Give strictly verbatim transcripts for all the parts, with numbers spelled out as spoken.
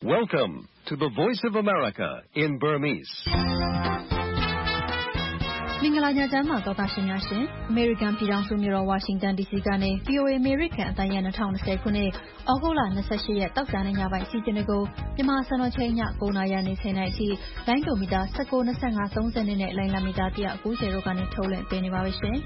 Welcome to the Voice of America in Burmese. မင်္ဂလာညချမ်းပါသောတာရှင်များရှင်။ American ပြည်ထောင်စုမြို့တော် Washington ဒီ စီ ကနေ ဗွီ အို အေ American အသံရဲ့၂၀၂၀ခုနှစ်ဩဂုတ်လ၂၈ရက်တောက်ကြနေ့ညပိုင်းစီစဉ်တွေကိုမြန်မာစံတော်ချိန်ည၉နာရီနေ၁၀နာရီအထိလိုင်းဒိုမီတာ၁၉ ၂၅ ၃၀နဲ့လိုင်းလာမီတာ၁၉၀တို့ကနေထုတ်လွှင့်ပေးနေပါပြီရှင်။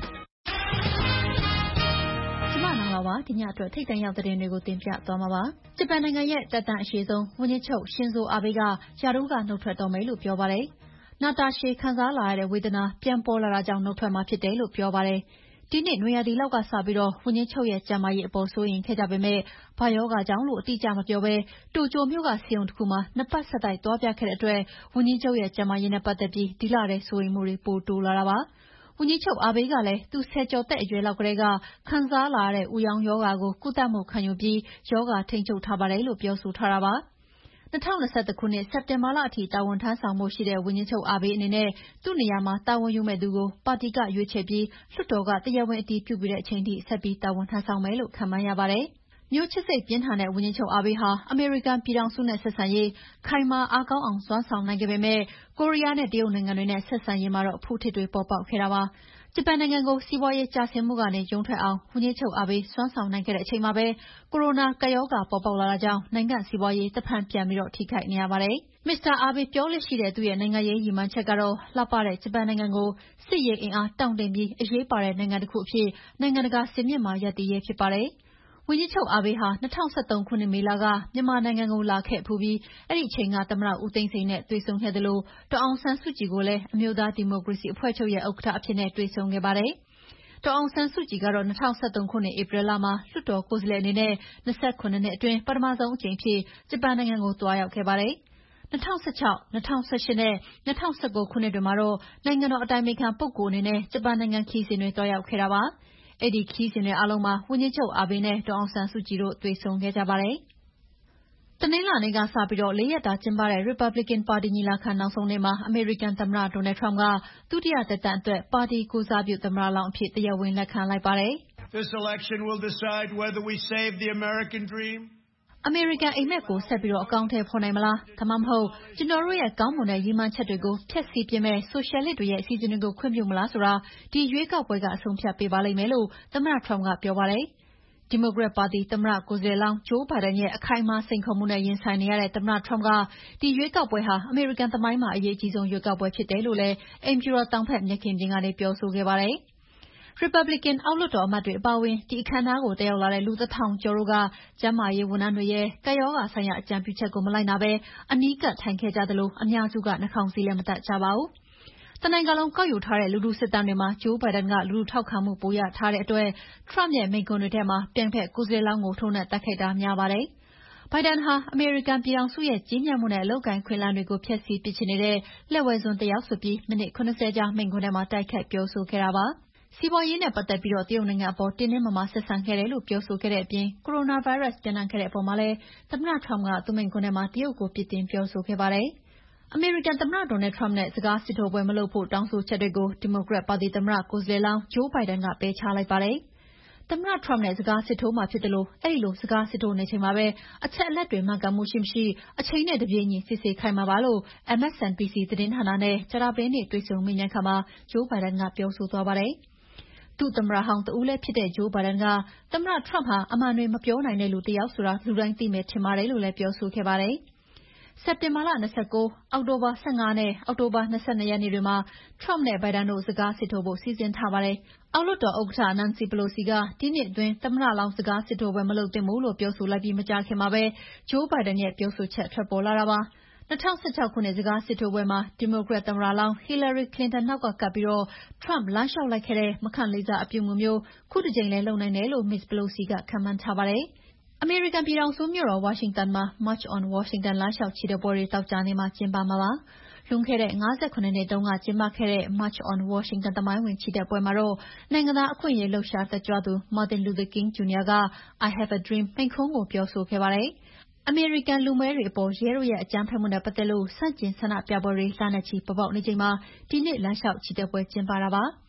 ကျမနာပါဒီညအတွက်ထိတ်တန့်ရောက်တဲ့တင်တွေကိုတင်ပြသွားမှာပါ။ဂျပန်နိုင်ငံရဲ့တပ်တန်းအရှိဆုံးဝန်ကြီးချုပ်ရှင်ဇိုအာဘေးကယာရုကနှုတ်ထွက်တော်မယ်လို့ပြောပါတယ်။နာတာရှည်ခံစားလာရတဲ့ဝေဒနာပြန်ပေါ်လာတာကြောင့်နှုတ်ထွက်မှာဖြစ်တယ်လို့ပြောပါတယ်။ဒီနေ့နွေရာသီလောက်ကစပြီးတော့ဝန်ကြီးချုပ်ရဲ့ကျန်းမာရေးအပေါ်စိုးရိမ်ခဲ့ကြပေမဲ့ဘာယောဂကြောင့်လို့အတိအကျမပြောဘဲတိုကျိုမြို့ကစီယုံတစ်ခုမှာနှစ်ပတ်ဆက်တိုက်တွားပြခဲ့တဲ့အတွက်ဝန်ကြီးချုပ်ရဲ့ကျန်းမာရေးနဲ့ပတ်သက်ပြီးဒီလတဲ့စိုးရိမ်မှုတွေပိုတိုးလာတာပါ။ဝန်ကြီးချုပ်အာဘေးကလည်းသူဆယ်ကျော်သက်အရွယ်လောက်ကလေးကခံစားလာရတဲ့ဥယောင်ယောဂါကိုကုသမှုခံယူပြီးယောဂါထိန်းချုပ်ထားပါတယ်လို့ပြောဆိုထားတာပါ။၂၀၂၁ခုနှစ်စက်တင်ဘာလအထိတာဝန်ထမ်းဆောင်မှုရှိတဲ့ဝန်ကြီးချုပ်အာဘေးအနေနဲ့သူ့နေရာမှာတာဝန်ယူမဲ့သူကိုပါတီကရွေးချယ်ပြီးလွှတ်တော်ကတရားဝင်အတည်ပြုပြီးတဲ့အချိန်ထိဆက်ပြီးတာဝန်ထမ်းဆောင်မယ်လို့ခန့်မှန်းရပါတယ်။မျိုးချစ်စိတ်ပြင်းထန်တဲ့ဝန်ကြီးချုပ်အာဘေးဟာအမေရိကန်ပြည်ထောင်စုနဲ့ဆက်ဆံရေးခိုင်မာအားကောင်းအောင်စွမ်းဆောင်နိုင်ခဲ့ပေမဲ့ကိုရီးယားနဲ့တရုတ်နိုင်ငံတွေနဲ့ဆက်ဆံရေးမှာတော့အဖုထစ်တွေပေါ်ပေါက်ခဲ့တာပါ။ဂျပန်နိုင်ငံကိုစီးပွားရေးကျဆင်းမှုကနေရုန်းထွက်အောင်ဝန်ကြီးချုပ်အာဘေးစွမ်းဆောင်နိုင်ခဲ့တဲ့အချိန်မှာပဲကိုရိုနာကပ်ရောဂါပေါ်ပေါက်လာတာကြောင့်နိုင်ငံစီးပွားရေးတဖန်ပြန်ပြီးတော့ထိခိုက်နေရပါတယ်။မစ္စတာအာဘေးပြောလို့ရှိတဲ့သူ့ရဲ့နိုင်ငံရေးရည်မှန်းချက်ကတော့လှပတဲ့ဂျပန်နိုင်ငံကိုစစ်ရေးအင်အားတောင့်တင်းပြီးအရေးပါတဲ့နိုင်ငံတစ်ခုအဖြစ်နိုင်ငံတကာစင်မြင့်မှာရပ်တည်ရေးဖြစ်ပါတယ်။ဝန်ကြီးချုပ်အာဘေးဟာ၂၀၁၃ခုနှစ်မေလကမြန်မာနိုင်ငံကိုလာခဲ့ဖူးပြီးအဲ့ဒီအချိန်ကသမ္မတဦးသိန်းစိန်နဲ့တွေ့ဆုံခဲ့သလိုဒေါ်အောင်ဆန်းစုကြည်ကိုလည်းအမျိုးသားဒီမိုကရေစီအဖွဲ့ချုပ်ရဲ့ဥက္ကဋ္ဌအဖြစ်နဲ့တွေ့ဆုံခဲ့ပါတယ်။ဒေါ်အောင်ဆန်းစုကြည်ကတော့၂၀၁၃ခုနှစ်ဧပြီလမှာလွှတ်တော်ကိုယ်စားလှယ်အနေနဲ့၂၇နှစ်အတွင်းပထမဆုံးအကြိမ်ဖြစ်ဂျပန်နိုင်ငံကိုတွားရောက်ခဲ့ပါတယ်။၂၀၁၆၊၂၀၁၈နဲ့၂၀၁၉ခုနှစ်တွေမှာတော့နိုင်ငံတော်အတိုင်ပင်ခံပုဂ္ဂိုလ်အနေနဲ့ဂျပန်နိုင်ငံခရီးစဉ်တွေတွားရောက်ခဲ့တာပါ။အဲ့ဒီခရီးစဉ်တွေအားလုံးမှာဝန်ကြီးချုပ်အာဘေးနဲ့ဒေါ်အောင်ဆန်းစုကြည်တို့တွေ့ဆုံခဲ့ကြပါတယ်။တနင်္လာနေ့ကစပြီးတော့လေးရက်တာကျင်းပတဲ့ Republican ပါတီညီလာခံနောက်ဆုံးနေ့မှာအမေရိကန်သမ္မတ Donald Trump ကဒုတိယသက်တမ်းအတွက်ပါတီကိုယ်စားပြုသမ္မတလောင်းအဖြစ်တရားဝင်လက်ခံလိုက်ပါတယ်။ This election will decide whether we save the American dream. အမေရိကန်အိမ်မက်ကိုဆက်ပြီးတော့အကောင့်ထဲဖော်နိုင်မလားဒါမှမဟုတ်ကျွန်တော်တို့ရဲ့ကောင်းမွန်တဲ့ရည်မှန်းချက်တွေကိုဖျက်ဆီးပြမဲ့ဆိုရှယ်လစ်တွေရဲ့အစီအစဉ်တွေကိုခွင့်ပြုမလားဆိုတာဒီရွေးကောက်ပွဲကအဆုံးဖြတ်ပေးပါလိမ့်မယ်လို့သမ္မတ Trump ကပြောပါတယ်။ဒီမိုကရက်ပါတီသမ္မတကိုယ်စားလှယ်လောင်းဂျိုးဘိုင်ဒန်ရဲ့အခိုင်အမာစိန်ခေါ်မှုနဲ့ရင်ဆိုင်နေရတဲ့သမ္မတ Trump ကဒီရွေးကောက်ပွဲဟာအမေရိကန်သမိုင်းမှာအရေးအကြီးဆုံးရွေးကောက်ပွဲဖြစ်တယ်လို့လည်းအိမ်ဖြူတော်တောင်ဘက်မြက်ခင်းပြင်ကနေပြောဆိုခဲ့ပါတယ်။ Republican အောက်လွှတ်တော်အမတ်တွေအပါအဝင်ဒီအခမ်းအနားကိုတက်ရောက်လာတဲ့လူတစ်ထောင်ကျော်တို့ကကျန်းမာရေးဝန်ထမ်းတွေရဲ့ကပ်ရောဂါဆိုင်ရာအကြံပြုချက်ကိုမလိုက်နာဘဲအနီးကပ်ထိုင်ခဲ့ကြသလိုအများစုကနှာခေါင်းစည်းလည်းမတပ်ကြပါဘူး။တနိုင်ငံလုံးကောက်ယူထားတဲ့လူထုစစ်တမ်းတွေမှာဂျိုးဘိုင်ဒန်ကလူထုထောက်ခံမှုပိုရထားတဲ့အတွက် Trump ရဲ့မိန့်ခွန်းတွေထဲမှာပြိုင်ဖက်ကိုယ်စားလှယ်လောင်းကိုထိုးနှက်တိုက်ခိုက်တာများပါတယ်။ဘိုင်ဒန်ဟာအမေရိကန်ပြည်ထောင်စုရဲ့ကြီးမြတ်မှုနဲ့အလုပ်အကိုင်ခွင့်လန်းတွေကိုဖျက်ဆီးပစ်ချင်နေတဲ့လက်ဝဲစွန်းတစ်ယောက်ဆိုပြီးမိနစ်၇၀ကြာမိန့်ခွန်းထဲမှာတိုက်ခိုက်ပြောဆိုခဲ့တာပါ။စီးပွားရေးနဲ့ပတ်သက်ပြီးတရုတ်နိုင်ငံအပေါ်တင်းတင်းမာမာဆက်ဆံခဲ့တယ်လို့ပြောဆိုခဲ့တဲ့အပြင်ကိုရိုနာဗိုင်းရပ်စ်ပျံ့နှံ့ခဲ့တဲ့အပေါ်မှာလည်းသမ္မတ Trump ကသူ့မိန့်ခွန်းထဲမှာတရုတ်ကိုပြစ်တင်ပြောဆိုခဲ့ပါတယ်။အမေရိကန်သမ္မတ Donald Trump နဲ့စကားစစ်ထိုးပွဲမလုပ်ဖို့တောင်းဆိုချက်တွေကိုဒီမိုကရက်ပါတီသမ္မတကိုယ်စားလှယ်လောင်းဂျိုးဘိုင်ဒန်ကပယ်ချလိုက်ပါတယ်။သမ္မတ Trump နဲ့စကားစစ်ထိုးမှာဖြစ်တယ်လို့အဲ့ဒီလိုစကားစစ်ထိုးနေချိန်မှာပဲအချက်အလက်တွေမှန်ကန်မှုရှိမရှိအချိန်နဲ့တပြေးညီစစ်ဆေးခိုင်းမှာပါလို့ M S N B C သတင်းဌာနနဲ့ကြာသပတေးနေ့တွေ့ဆုံမေးမြန်းခါမှာဂျိုးဘိုင်ဒန်ကပြောဆိုသွားပါတယ်။ဒုသမ္မတဟောင်းတဦးလည်းဖြစ်တဲ့ဂျိုးဘိုင်ဒန်ကသမ္မတ Trump ဟာအမှန်တွေမပြောနိုင်တဲ့လူတစ်ယောက်ဆိုတာလူတိုင်းသိမယ်ထင်ပါတယ်လို့လည်းပြောဆိုခဲ့ပါတယ်။စက်တင်ဘာလ၂၉၊အောက်တိုဘာ၁၅နဲ့အောက်တိုဘာ၂၂ရက်နေ့တွေမှာ Trump နဲ့ဘိုင်ဒန်တို့စကားစစ်ထိုးဖို့စီစဉ်ထားပါတယ်။အောက်လွှတ်တော်ဥက္ကဋ္ဌ Nancy Pelosi ကဒီနှစ်အတွင်းသမ္မတလောင်းစကားစစ်ထိုးပွဲမလုပ်သင့်ဘူးလို့ပြောဆိုလိုက်ပြီးမကြာခင်မှာပဲဂျိုးဘိုင်ဒန်ရဲ့ပြောဆိုချက်ထွက်ပေါ်လာတာပါ။၂၀၁၆ခုနှစ်စကားစစ်ထိုးပွဲမှာဒီမိုကရက်သမ္မတလောင်း Hillary Clinton နောက်ကကပ်ပြီး Trump လမ်းလျှောက်လိုက်ခဲ့တဲ့မခန့်လေးစားအပြုအမူမျိုးခုတစ်ကြိမ်လည်းလုပ်နိုင်တယ်လို့ မစ္စ Pelosi ကခန့်မှန်းထားပါတယ်။အမေရိကန်ပြည်ထောင်စုမြို့တော်ဝါရှင်တန်မှာ March on Washington လမ်းလျှောက်ချီတက်ပွဲတွေသောကြာနေ့မှာကျင်းပမှာပါ။လွန်ခဲ့တဲ့၅၇နှစ်တုန်းကကျင်းပခဲ့တဲ့ March on Washington သမိုင်းဝင်ချီတက်ပွဲမှာတော့နိုင်ငံသားအခွင့်အရေးလှုပ်ရှားတက်ကြွသူ Martin Luther King Junior က I have a dream မိန့်ခွန်းကိုပြောဆိုခဲ့ပါတယ်။အမေရိကန်လူမည်းတွေအပေါ်ရဲတို့ရဲ့အကြမ်းဖက်မှုနဲ့ပတ်သက်လို့ဆန့်ကျင်ဆန္ဒပြပွဲတွေလနဲ့ချီပေါ်ပေါက်နေချိန်မှာဒီနေ့လမ်းလျှောက်ချီတက်ပွဲကျင်းပတာပါ။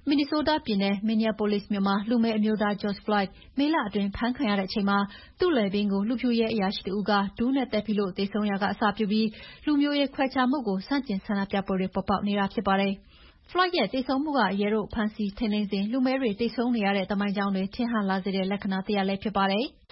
မင်နီဆိုးတားပြည်နယ် Minneapolis မြို့မှာလူမည်းအမျိုးသား George Floyd မေလအတွင်းဖမ်းခံရတဲ့အချိန်မှာသူ့လည်ပင်းကိုလူဖြူရဲအရာရှိတဦးကဒူးနဲ့တက်ဖိလို့သေဆုံးရာကအစပြုပြီးလူမျိုးရေးခွဲခြားမှုကိုဆန့်ကျင်ဆန္ဒပြပွဲတွေပေါ်ပေါက်နေတာဖြစ်ပါတယ်။ Floyd ရဲ့သေဆုံးမှုကရဲတို့ဖမ်းဆီးထိန်းသိမ်းစဉ်လူမည်းတွေသေဆုံးနေရတဲ့သမိုင်းကြောင်းတွေထင်ဟပ်လာစေတဲ့လက္ခဏာတရပ်လည်းဖြစ်ပါတယ်။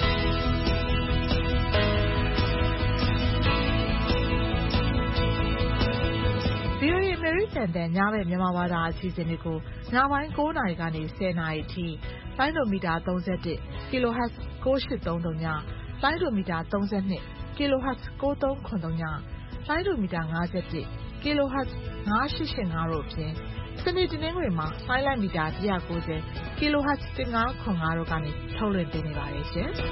ဗွီအိုအေ အမေရိကန်အသံညဘက်မြန်မာဘာသာအစီအစဉ်တွေကိုညပိုင်း၉နာရီကနေ၁၀နာရီအထိလိုင်းဒိုမီတာ၃၁ kilohertz ၉၈၃၃ည၊လိုင်းဒိုမီတာ၃၂ kilohertz ၉၃၇၃ည၊လိုင်းဒိုမီတာ၅၁ kilohertz ၅၈၈၅တို့အပြင်စနေတနင်္ဂနွေမှာလိုင်းလိုက်မီတာ၁၉၀ kilohertz ၁၅၇၅တို့ကနေထုတ်လွှင့်ပေးနေပါတယ်ရှင်။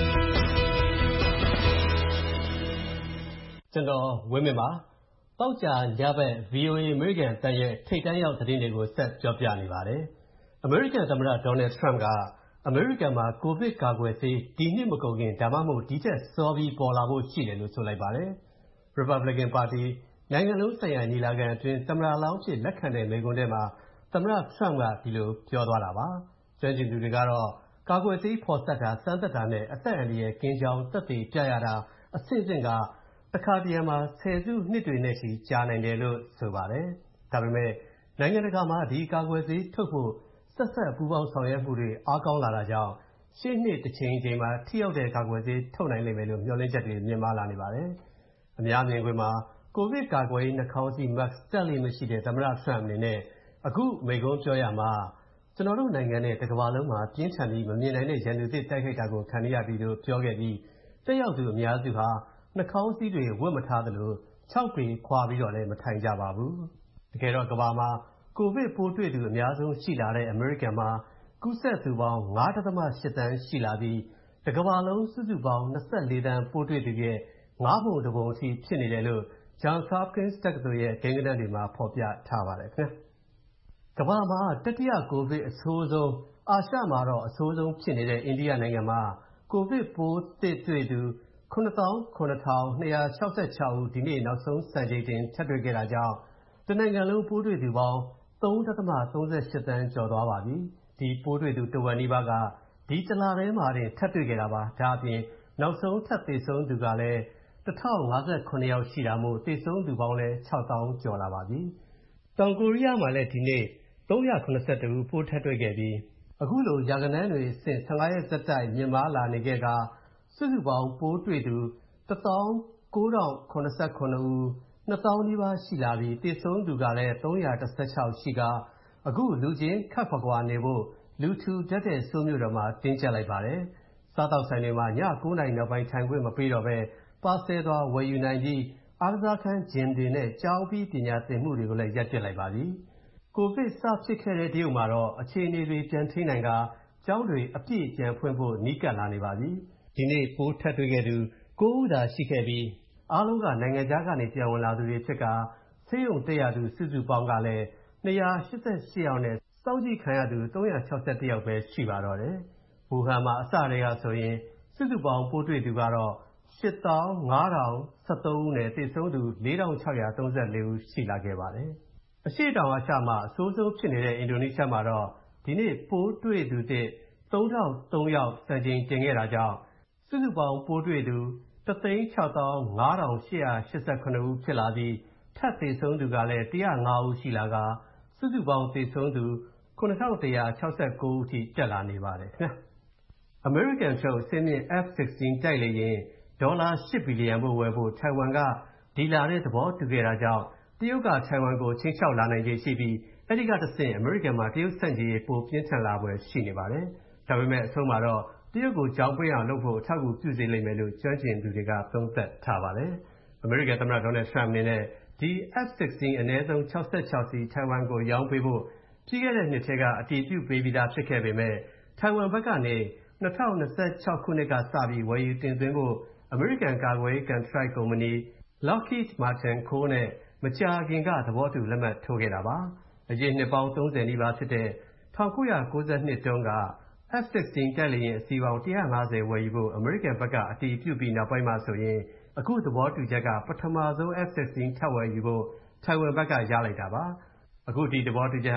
ကျွန်တော်ဝင်းမင်းပါတောက်ကြညဘက် ဗွီအိုအေ American အသံရဲ့ထိပ်တန်းရောက်သတင်းတွေကိုဆက်ပြောပြနေပါတယ်။ American သမ္မတ Donald Trump ကအမေရိကန်မှာကိုဗစ်ကာကွယ်ဆေးဒီနှစ်မကုန်ခင်ဒါမှမဟုတ်ဒီထက်စောပြီးပေါ်လာဖို့ရှိတယ်လို့ဆိုလိုက်ပါတယ်။ Republican ပါတီနိုင်ငံလုံးဆိုင်ရာညီလာခံအတွင်းသမ္မတလောင်းဖြစ်လက်ခံတဲ့မိန့်ခွန်းထဲမှာသမ္မတ Trump ကဒီလိုပြောသွားတာပါ။ကျွမ်းကျင်သူတွေကတော့ကာကွယ်ဆေးဖော်စပ်တာစမ်းသပ်တာနဲ့အသက်အန္တရာယ်ကင်းကြောင်းသက်သေပြရတာအဆင့်ဆင့်ကတခါတရံမှာဆယ်စုနှစ်တွေနဲ့ချီကြာနိုင်တယ်လို့ဆိုပါတယ်။ဒါပေမဲ့နိုင်ငံတကာမှာဒီကာကွယ်ဆေးထုတ်ဖို့ဆက်ဆက်ပူးပေါင်းဆောင်ရွက်မှုတွေအားကောင်းလာတာကြောင့်ရှေ့နှစ်တစ်ချိန်ချိန်မှာထိရောက်တဲ့ကာကွယ်ဆေးထုတ်နိုင်လိမ့်မယ်လို့မျှော်လင့်ချက်တွေမြင့်မားလာနေပါတယ်။အများမြင်ကွင်းမှာကိုဗစ်ကာကွယ်ရေးနှာခေါင်းစည်း mask တပ်လိမ့်မရှိတဲ့သမ္မတ Trump အနေနဲ့အခုမိန့်ခွန်းပြောရမှာကျွန်တော်တို့နိုင်ငံနဲ့တစ်ကမ္ဘာလုံးမှာပြင်းထန်ပြီးမမြင်နိုင်တဲ့ရန်သူသစ်တိုက်ခိုက်တာကိုခံရပြီလို့ပြောခဲ့ပြီးတက်ရောက်သူအများစုဟာနှာခေါင်းစည်းတွေဝတ်မထားသလိုခြောက်ပေခွာပြီးတော့လည်းမထိုင်ကြပါဘူး။တကယ်တော့ကမ္ဘာမှာကိုဗစ်ပိုးတွေ့သူအများဆုံးရှိလာတဲ့အမေရိကန်မှာကူးစက်သူပေါင်း ၅.၈ သန်းရှိလာပြီးတစ်ကမ္ဘာလုံးစုစုပေါင်း၂၄သန်းပိုးတွေ့သူရဲ့ငါးပုံတစ်ပုံအထိဖြစ်နေတယ်လို့ Johns Hopkins တက္ကသိုလ်ရဲ့ကိန်းဂဏန်းတွေမှာဖော်ပြထားပါတယ်ခင်ဗျ။ကမ္ဘာမှာတတိယကိုဗစ်အဆိုးဆုံးအာရှမှာတော့အဆိုးဆုံးဖြစ်နေတဲ့အိန္ဒိယနိုင်ငံမှာကိုဗစ်ပိုးသစ်တွေ့သူခုနှစ်သောင်းခုနှစ်ထောင်နှစ်ရာခြောက်ဆယ်ခြောက်ဦးဒီနေ့နောက်ဆုံးစံချိန်တင်ထပ်တွေ့ခဲ့တာကြောင့်တနိုင်ငံလုံးပိုးတွေ့သူပေါင်း ၃.၃၈ သန်းကျော်သွားပါပြီ။ဒီပိုးတွေ့သူတဝက်နီးပါးကဒီတလထဲမှာတင်ထပ်တွေ့ခဲ့တာပါ။ဒါအပြင်နောက်ဆုံးထပ်သေဆုံးသူကလည်းတစ်ထောင်ငါးဆယ်ခုနှစ်ယောက်ရှိတာမို့သေဆုံးသူပေါင်းလည်းခြောက်သောင်းကျော်လာပါပြီ။တောင်ကိုရီးယားမှာလည်းဒီနေ့သုံးရာခုနစ်ဆယ့်တစ်ဦးပိုးထပ်တွေ့ခဲ့ပြီးအခုလိုရာဂဏန်းတွေအဆင့်၁၅ရက်ဆက်တိုက်မြင့်မားလာနေခဲ့ကစုစုပေါင်းပိုးတွေ့သူတစ်သောင်းကိုးထောင်ခုနစ်ဆယ့်ခုနှစ်ဦးနှစ်သောင်းနီးပါးရှိလာပြီးသေဆုံးသူကလည်းသုံးရာတစ်ဆယ့်ခြောက်ရှိကအခုလူချင်းခပ်ခွာခွာနေဖို့လူထူတတ်တဲ့ဆိုးမြို့တော်မှာတင်းကျပ်လိုက်ပါတယ်။စားတောက်ဆိုင်တွေမှာည၉နာရီနောက်ပိုင်းထိုင်ခွင့်မပေးတော့ပဲပါဆယ်သွားဝယ်ယူနိုင်ပြီးအားကစားခန်းဂျင်တွေနဲ့ကျောင်းပြီးပညာသင်မှုတွေကိုလည်းရပ်ပစ်လိုက်ပါပြီ။ကိုဗစ်စဖြစ်ခဲ့တဲ့တရုတ်မှာတော့အခြေအနေတွေပြန်ထိန်းနိုင်ကကျောင်းတွေအပြည့်ပြန်ဖွင့်ဖို့နီးကပ်လာနေပါပြီ။ဒီနေ့ပိုးထပ်တွေ့ခဲ့သူကိုးဦးသာရှိခဲ့ပြီးအားလုံးကနိုင်ငံခြားကနေပြန်ဝင်လာသူတွေဖြစ်ကဆေးရုံတက်ရသူစုစုပေါင်းကလည်းနှစ်ရာ၈၈ယောက်နဲ့စောင့်ကြည့်ခံရသူသုံးရာခြောက်ဆယ့်တစ်ယောက်ပဲရှိပါတော့တယ်။ဘူဟန်မှာအစတည်းကဆိုရင်စုစုပေါင်းပိုးတွေ့သူကတော့ရှစ်သောင်းငါးထောင်ဆယ့်သုံးဦးနဲ့သေဆုံးသူလေးထောင်ခြောက်ရာသုံးဆယ့်လေးဦးရှိလာခဲ့ပါတယ်။အရှေ့တောင်အာရှမှာအဆိုးဆုံးဖြစ်နေတဲ့အင်ဒိုနီးရှားမှာတော့ဒီနေ့ပိုးတွေ့သူသစ်သုံးထောင်သုံးယောက်စံချိန်တင်ခဲ့တာကြောင့်စုစုပေါင်းပိုးတွေ့သူတစ်သိန်းခြောက်သောင်းငါးထောင်ရှစ်ရာရှစ်ဆယ့်ခုနှစ်ဦးဖြစ်လာပြီးထပ်သေဆုံးသူကလည်းတစ်ရာငါးဦးရှိလာကစုစုပေါင်းသေဆုံးသူခုနှစ်ထောင်တစ်ရာခြောက်ဆယ့်ကိုးဦးထိတက်လာနေပါတယ်ခင်ဗျာ။ American ထုတ်အဆင့်မြင့် F 16 တိုက်လေယာဉ်ဒေါ်လာရှစ်ဘီလီယံဖို့ဝယ်ဖို့ထိုင်ဝမ်ကဒီလာတဲ့သဘောတူခဲ့တာကြောင့်တရုတ်ကထိုင်ဝမ်ကိုချင်းချောက်လာနိုင်ခြေရှိပြီးအဲ့ဒီကတစ်ဆင့် American မှာတရုတ်ဆန့်ကျင်ရေးပိုပြင်းထန်လာဖွယ်ရှိနေပါတယ်။ဒါပေမဲ့အဆုံးမှာတော့တရုတ်ကိုကြောင်းပေးအောင်လုပ်ဖို့အထောက်အကူပြုစေလိမ့်မယ်လို့ကျွမ်းကျင်သူတွေကသုံးသပ်ထားပါတယ်။ American သမ္မတ Donald Trump အနေနဲ့ဒီ F 16 အနည်းဆုံးခြောက်ဆယ့်ခြောက်စီထိုင်ဝမ်ကိုရောင်းပေးဖို့ပြီးခဲ့တဲ့နှစ်ထဲကအတည်ပြုပေးပြီးသားဖြစ်ခဲ့ပေမဲ့ထိုင်ဝမ်ဘက်ကနေ၂၀၂၆ခုနှစ်ကစပြီးဝယ်ယူတင်သွင်းဖို့ American ကာကွယ်ရေးကန်ထရိုက်ကုမ္ပဏီ Lockheed Martin နဲ့မကြာခင်ကသဘောတူလက်မှတ်ထိုးခဲ့တာပါ။အရင်နှစ်ပေါင်းသုံးဆယ်နီးပါးဖြစ်တဲ့၁၉၉၂တုန်းက F 16 တိုက်လေယာဉ်အစီးပေါင်းတစ်ရာငါးဆယ်ဝယ်ယူဖို့ American ဘက်ကအတည်ပြုပြီးနောက်ပိုင်းမှာဆိုရင်အခုသဘောတူချက်ကပထမဆုံး F 16 ထပ်ဝယ်ယူဖို့ထိုင်ဝမ်ဘက်ကရလိုက်တာပါ။အခုဒီသဘောတူချက်ဟာ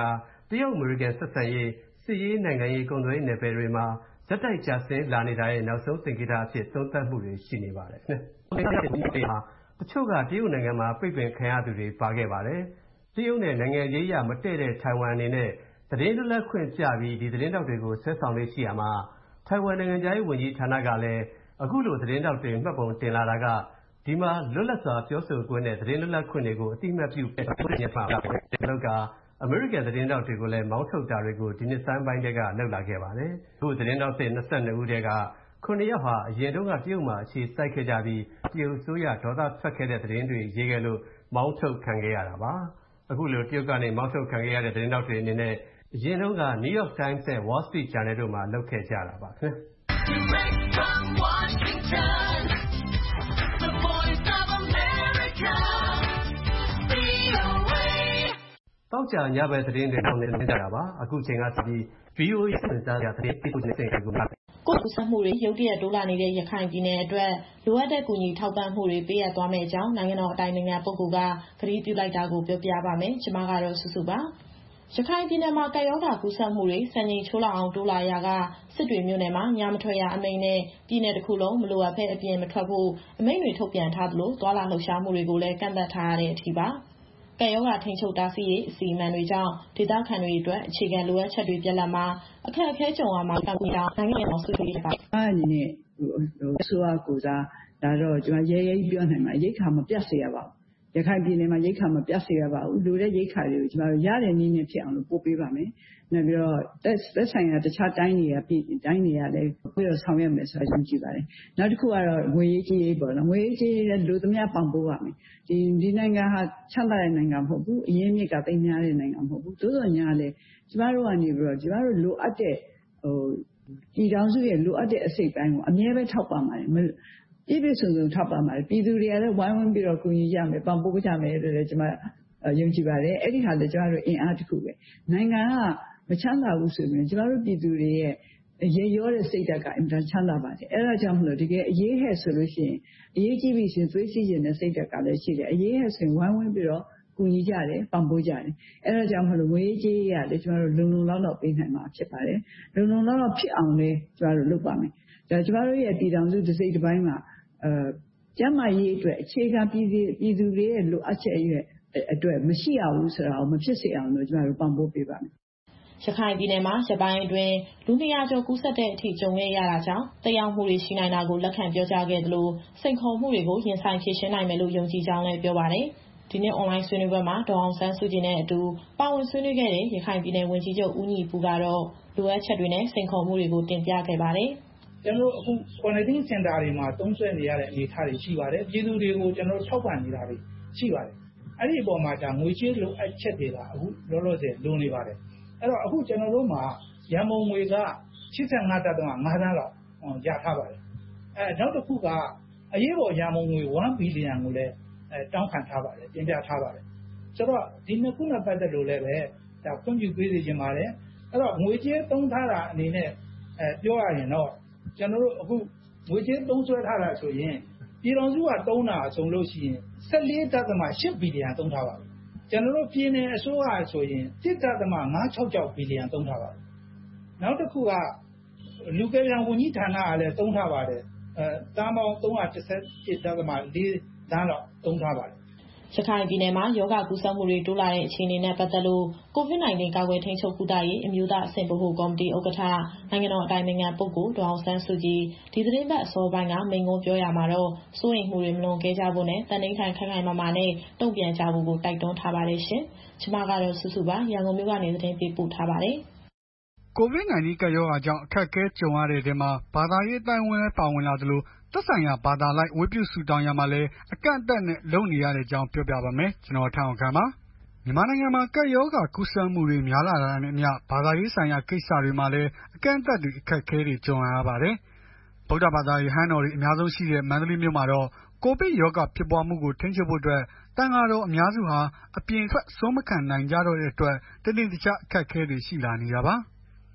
တရုတ်အမေရိကန်ဆက်ဆံရေးစစ်ရေးနိုင်ငံရေးကုန်သွယ်ရေးနယ်ပယ်တွေမှာဇက်တိုက်ကျဆင်းလာနေတာရဲ့နောက်ဆုံးသင်္ကေတအဖြစ်သုံးသပ်မှုတွေရှိနေပါတယ်။တချို့ကတရုတ်နိုင်ငံမှာပိတ်ပင်ခံရသူတွေပါခဲ့ပါတယ်။တရုတ်နဲ့နိုင်ငံရေးအရမတည့်တဲ့ထိုင်ဝမ်အနေနဲ့သတင်းလွတ်လပ်ခွင့်ပြပြီးဒီသတင်းတောက်တွေကိုဆွဲဆောင်လေးရှိရမှာထိုင်ဝမ်နိုင်ငံခြားရေးဝန်ကြီးဌာနကလည်းအခုလိုသတင်းတောက်တွေမှတ်ပုံတင်လာတာကဒီမှာလွတ်လပ်စွာပြောဆိုခွင့်နဲ့သတင်းလွတ်လပ်ခွင့်တွေကိုအတိအမှတ်ပြုတဲ့ညမှာလောကအမေရိကန်သတင်းတောက်တွေကိုလည်းမောင်းထုတ်တာတွေကိုဒီနှစ်ဆန်းပိုင်းတည်းကလှုပ်လာခဲ့ပါတယ်။အခုသတင်းတောက်သစ်၂၂ဦးတည်းကခုနှစ်ယောက်ဟာအရင်တုန်းကတရုတ်မှာအခြေစိုက်ခဲ့ကြပြီးတရုတ်အစိုးရဒေါသထွက်ခဲ့တဲ့သတင်းတွေရေးခဲ့လို့မောင်းထုတ်ခံခဲ့ရတာပါ။အခုလိုတရုတ်ကနေမောင်းထုတ်ခံခဲ့ရတဲ့သတင်းတောက်တွေအနေနဲ့အရင်တုန်းက New York Times နဲ့ Wall Street Journal တို့မှာလုပ်ခဲ့ကြတာပါခင်ဗျ။တောက်ကြညဘက်သတင်းတွေနောက်နေကြတာပါအခုချိန်ကစပြီး ဗီအိုအေ စင်တာရသတင်းပေးပို့နေတဲ့အချိန်ကိုကိုယ်ကူးစက်မှုတွေရုတ်တရက်တိုးလာနေတဲ့ရခိုင်ပြည်နယ်အတွက်လိုအပ်တဲ့ကူညီထောက်ပံ့မှုတွေပေးရသွားမယ့်အကြောင်းနိုင်ငံတော်အတိုင်ပင်ခံပုဂ္ဂိုလ်ကကတိပြုလိုက်တာကိုပြောပြပါမယ်။ကျွန်မကတော့စုစုပါ။ရခိုင်ပြည်နယ်မှာကပ်ရောဂါကူးစက်မှုတွေစံချိန်ချိုးလောက်အောင်တိုးလာရာကစစ်တွေမြို့နယ်မှာညမထွက်ရအမိန့်နဲ့ပြည်နယ်တစ်ခုလုံးမလိုအပ်ဘဲအပြင်မထွက်ဖို့အမိန့်တွေထုတ်ပြန်ထားသလိုသွာလာလှုပ်ရှားမှုတွေကိုလည်းကန့်သတ်ထားရတဲ့အထိပါ။ကပ်ရောဂါထိန်းချုပ်တားဆီးရေးအစီအမံတွေကြောင့်ဒေသခံတွေအတွက်အခြေခံလိုအပ်ချက်တွေပြတ်လတ်မှာအခက်အခဲကြုံရမှာကကူတာနိုင်ငံတော်ဆွေးနွေးပါ။အဲ့ဒီနဲ့ဟိုဆိုအားကိုစားဒါတော့ကျွန်တော်ရဲရဲပြောနိုင်မှာရိတ်ခါမပြတ်စေရပါဘူး။ရခိုင်ပြည်နယ်မှာရိတ်ခါမပြတ်စေရပါဘူး။လူတဲ့ရိတ်ခါတွေကိုကျွန်တော်ရတဲ့နည်းနဲ့ဖြစ်အောင်လို့ပို့ပေးပါမယ်။နောက်ပြီးတော့သက်ဆိုင်ရာတခြားတိုင်းတွေကပြည်တိုင်းတွေကလည်းပြီးတော့ဆောင်ရွက်မယ်ဆိုတာယုံကြည်ပါတယ်။နောက်တစ်ခုကတော့ငွေရေးကြေးရေးပေါ့နော်။ငွေရေးကြေးရေးလည်းလူသမျှပံ့ပိုးပါမယ်။ဒီဒီနိုင်ငံဟာချမ်းသာတဲ့နိုင်ငံမဟုတ်ဘူး။အရင်းမြစ်ကသိမ်းများတဲ့နိုင်ငံမဟုတ်ဘူး။သို့တော်ညာလည်းကျမတို့ကနေပြီးတော့ကျမတို့လိုအပ်တဲ့ဟိုပြည်ထောင်စုရဲ့လိုအပ်တဲ့အစိတ်ပိုင်းကိုအမြဲပဲထောက်ပံ့ပါတယ်။ပြည့်ပြည့်စုံစုံထောက်ပံ့ပါတယ်ပြည်သူတွေကလည်းဝိုင်းဝန်းပြီးတော့ကူညီကြမယ်ပံ့ပိုးကြမယ်လို့လည်းကျွန်မယုံကြည်ပါတယ်အဲ့ဒီဟာလည်းကျွန်တော်တို့အင်အားတစ်ခုပဲနိုင်ငံကမချမ်းသာဘူးဆိုရင်ကျွန်တော်တို့ပြည်သူတွေရဲ့ရေရောတဲ့စိတ်ဓာတ်ကအင်တာချမ်းသာပါတယ်အဲ့ဒါကြောင့်မလို့တကယ်အရေးဟဲ့ဆိုလို့ရှိရင်အရေးကြီးပြီရှင်သွေးစည်းခြင်းနဲ့စိတ်ဓာတ်ကလည်းရှိတယ်အရေးဟဲ့ဆိုရင်ဝိုင်းဝန်းပြီးတော့ကူညီကြတယ်ပံ့ပိုးကြတယ်အဲ့ဒါကြောင့်မလို့ငွေကြေးရလည်းကျွန်တော်တို့လုံလုံလောက်လောက်ပေးနိုင်မှာဖြစ်ပါတယ်လုံလုံလောက်လောက်ဖြစ်အောင်လည်းကျွန်တော်တို့လုပ်ပါမယ်ဒါကျွန်တော်တို့ရဲ့ပြည်ထောင်စုတစ်စိတ်တစ်ပိုင်းမှာအဲကျန်းမာရေးအတွက်အခြေခံပြည်သူပြည်သူတွေရဲ့လိုအပ်ချက်ရဲ့အတွက်မရှိရဘူးဆိုတာကိုမဖြစ်စေအောင်လို့ကျွန်တော်တို့ပံ့ပိုးပေးပါမယ်။ရခိုင်ပြည်နယ်မှာရပိုင်းအတွင်းလူနှစ်ရာကျော်ကူးစက်တဲ့အထိကြုံခဲ့ရတာကြောင့်တရားမှုတွေရှိနိုင်တာကိုလက်ခံပြောကြားခဲ့သလိုစိန်ခေါ်မှုတွေကိုရင်ဆိုင်ဖြေရှင်းနိုင်မယ်လို့ယုံကြည်ကြောင်းလည်းပြောပါတယ်။ဒီနေ့အွန်လိုင်းဆွေးနွေးပွဲမှာဒေါ်အောင်ဆန်းစုကြည်နဲ့အတူပါဝင်ဆွေးနွေးခဲ့တဲ့ရခိုင်ပြည်နယ်ဝန်ကြီးချုပ်ဦးညီပူကတော့လိုအပ်ချက်တွေနဲ့စိန်ခေါ်မှုတွေကိုတင်ပြခဲ့ပါတယ်။ကျွန်တော်အခု quarantine center တွေမှာသုံးစွဲနေရတဲ့အနေအထားတွေရှိပါတယ်ပြည်သူတွေကိုကျွန်တော်ထောက်ပံ့နေတာတွေရှိပါတယ်အဲ့ဒီအပေါ်မှာဒါငွေကြေးလိုအပ်ချက်တွေကအခုလောလောဆယ်လိုနေပါတယ်အဲ့တော့အခုကျွန်တော်တို့မှာရန်ပုံငွေက၈၅.၅ သန်းလောက်ရထားပါတယ်အဲနောက်တစ်ခုကအရေးပေါ်ရန်ပုံငွေone billionကိုလည်းအဲတောင်းခံထားပါတယ်တင်ပြထားပါတယ်ဆိုတော့ဒီနှစ်ခုနဲ့ပတ်သက်လို့လည်းပဲဒါခွင့်ပြုပေးစီခြင်းပါတယ်အဲ့တော့ငွေကြေးသုံးထားတာအနေနဲ့အဲပြောရရင်တော့ကျွန်တော်တို့အခုငွေကြေးသုံးစွဲထားတာဆိုရင်ပြည်တော်စုကသုံးတာအစုံလို့ရှိရင်၁၄.၈ ဘီလီယံသုံးထားပါပြီကျွန်တော်တို့ပြည်နယ်အစိုးရဆိုရင်၁.၅၆၆ ဘီလီယံသုံးထားပါပြီနောက်တစ်ခုကလူကယ်ပြန်ဝန်ကြီးဌာနကလည်းသုံးထားပါတယ်အဲတန်းပေါင်း၃၁၁.၄ သန်းလောက်သုံးထားပါတယ်ရခိုင်ပြည်နယ်မှာယောဂကူးစက်မှုတွေတိုးလာတဲ့အခြေအနေနဲ့ပတ်သက်လို့ ကိုဗစ် ၁၉ ကာကွယ်ထိန်းချုပ်ကုသရေးအမျိုးသားအဆင့်ဗဟိုကော်မတီဥက္ကဋ္ဌနိုင်ငံတော်အတိုင်ပင်ခံပုဂ္ဂိုလ်ဒေါ်အောင်ဆန်းစုကြည်ဒီသတင်းပတ်အစောပိုင်းကမိန့်ခွန်းပြောရမှာတော့စိုးရိမ်မှုတွေမလွန်ကဲကြဖို့နဲ့တန်ဋိဌာန်ခိုင်ခိုင်မာမာနဲ့တုံ့ပြန်ကြဖို့ကိုတိုက်တွန်းထားပါတယ်ရှင်။ကျွန်မကတော့စုစုပါရန်ကုန်မြို့ကနေသတင်းပေးပို့ထားပါတယ်။ကိုဗစ် ၁၉ ကပ်ရောဂါကြောင့်အခက်အခဲကြုံရတဲ့ထဲမှာဘာသာရေးအတိုင်းအဝန်လည်းပါဝင်လာသလိုသက်ဆိုင်ရာဘာသာလိုက်ဝတ်ပြုဆုတောင်းရမှာလည်းအကန့်အသတ်နဲ့လုပ်နေရတဲ့အကြောင်းပြောပြပါမယ်ကျွန်တော်ထန်းအောင်ခမ်းပါမြန်မာနိုင်ငံမှာကပ်ရောဂါကူးစက်မှုတွေများလာတာနဲ့အမျှဘာသာရေးဆိုင်ရာကိစ္စတွေမှာလည်းအကန့်အသတ်တွေအခက်အခဲတွေကြုံရပါတယ်ဗုဒ္ဓဘာသာရဟန်းတော်တွေအများဆုံးရှိတဲ့မန္တလေးမြို့မှာတော့ကိုဗစ်ရောဂါဖြစ်ပွားမှုကိုထိန်းချုပ်ဖို့အတွက်တန်ဃာတော်အများစုဟာအပြင်ထွက်ဆွမ်းမခံနိုင်ကြတော့တဲ့အတွက်တနေ့တခြားအခက်အခဲတွေရှိလာနေတာပါ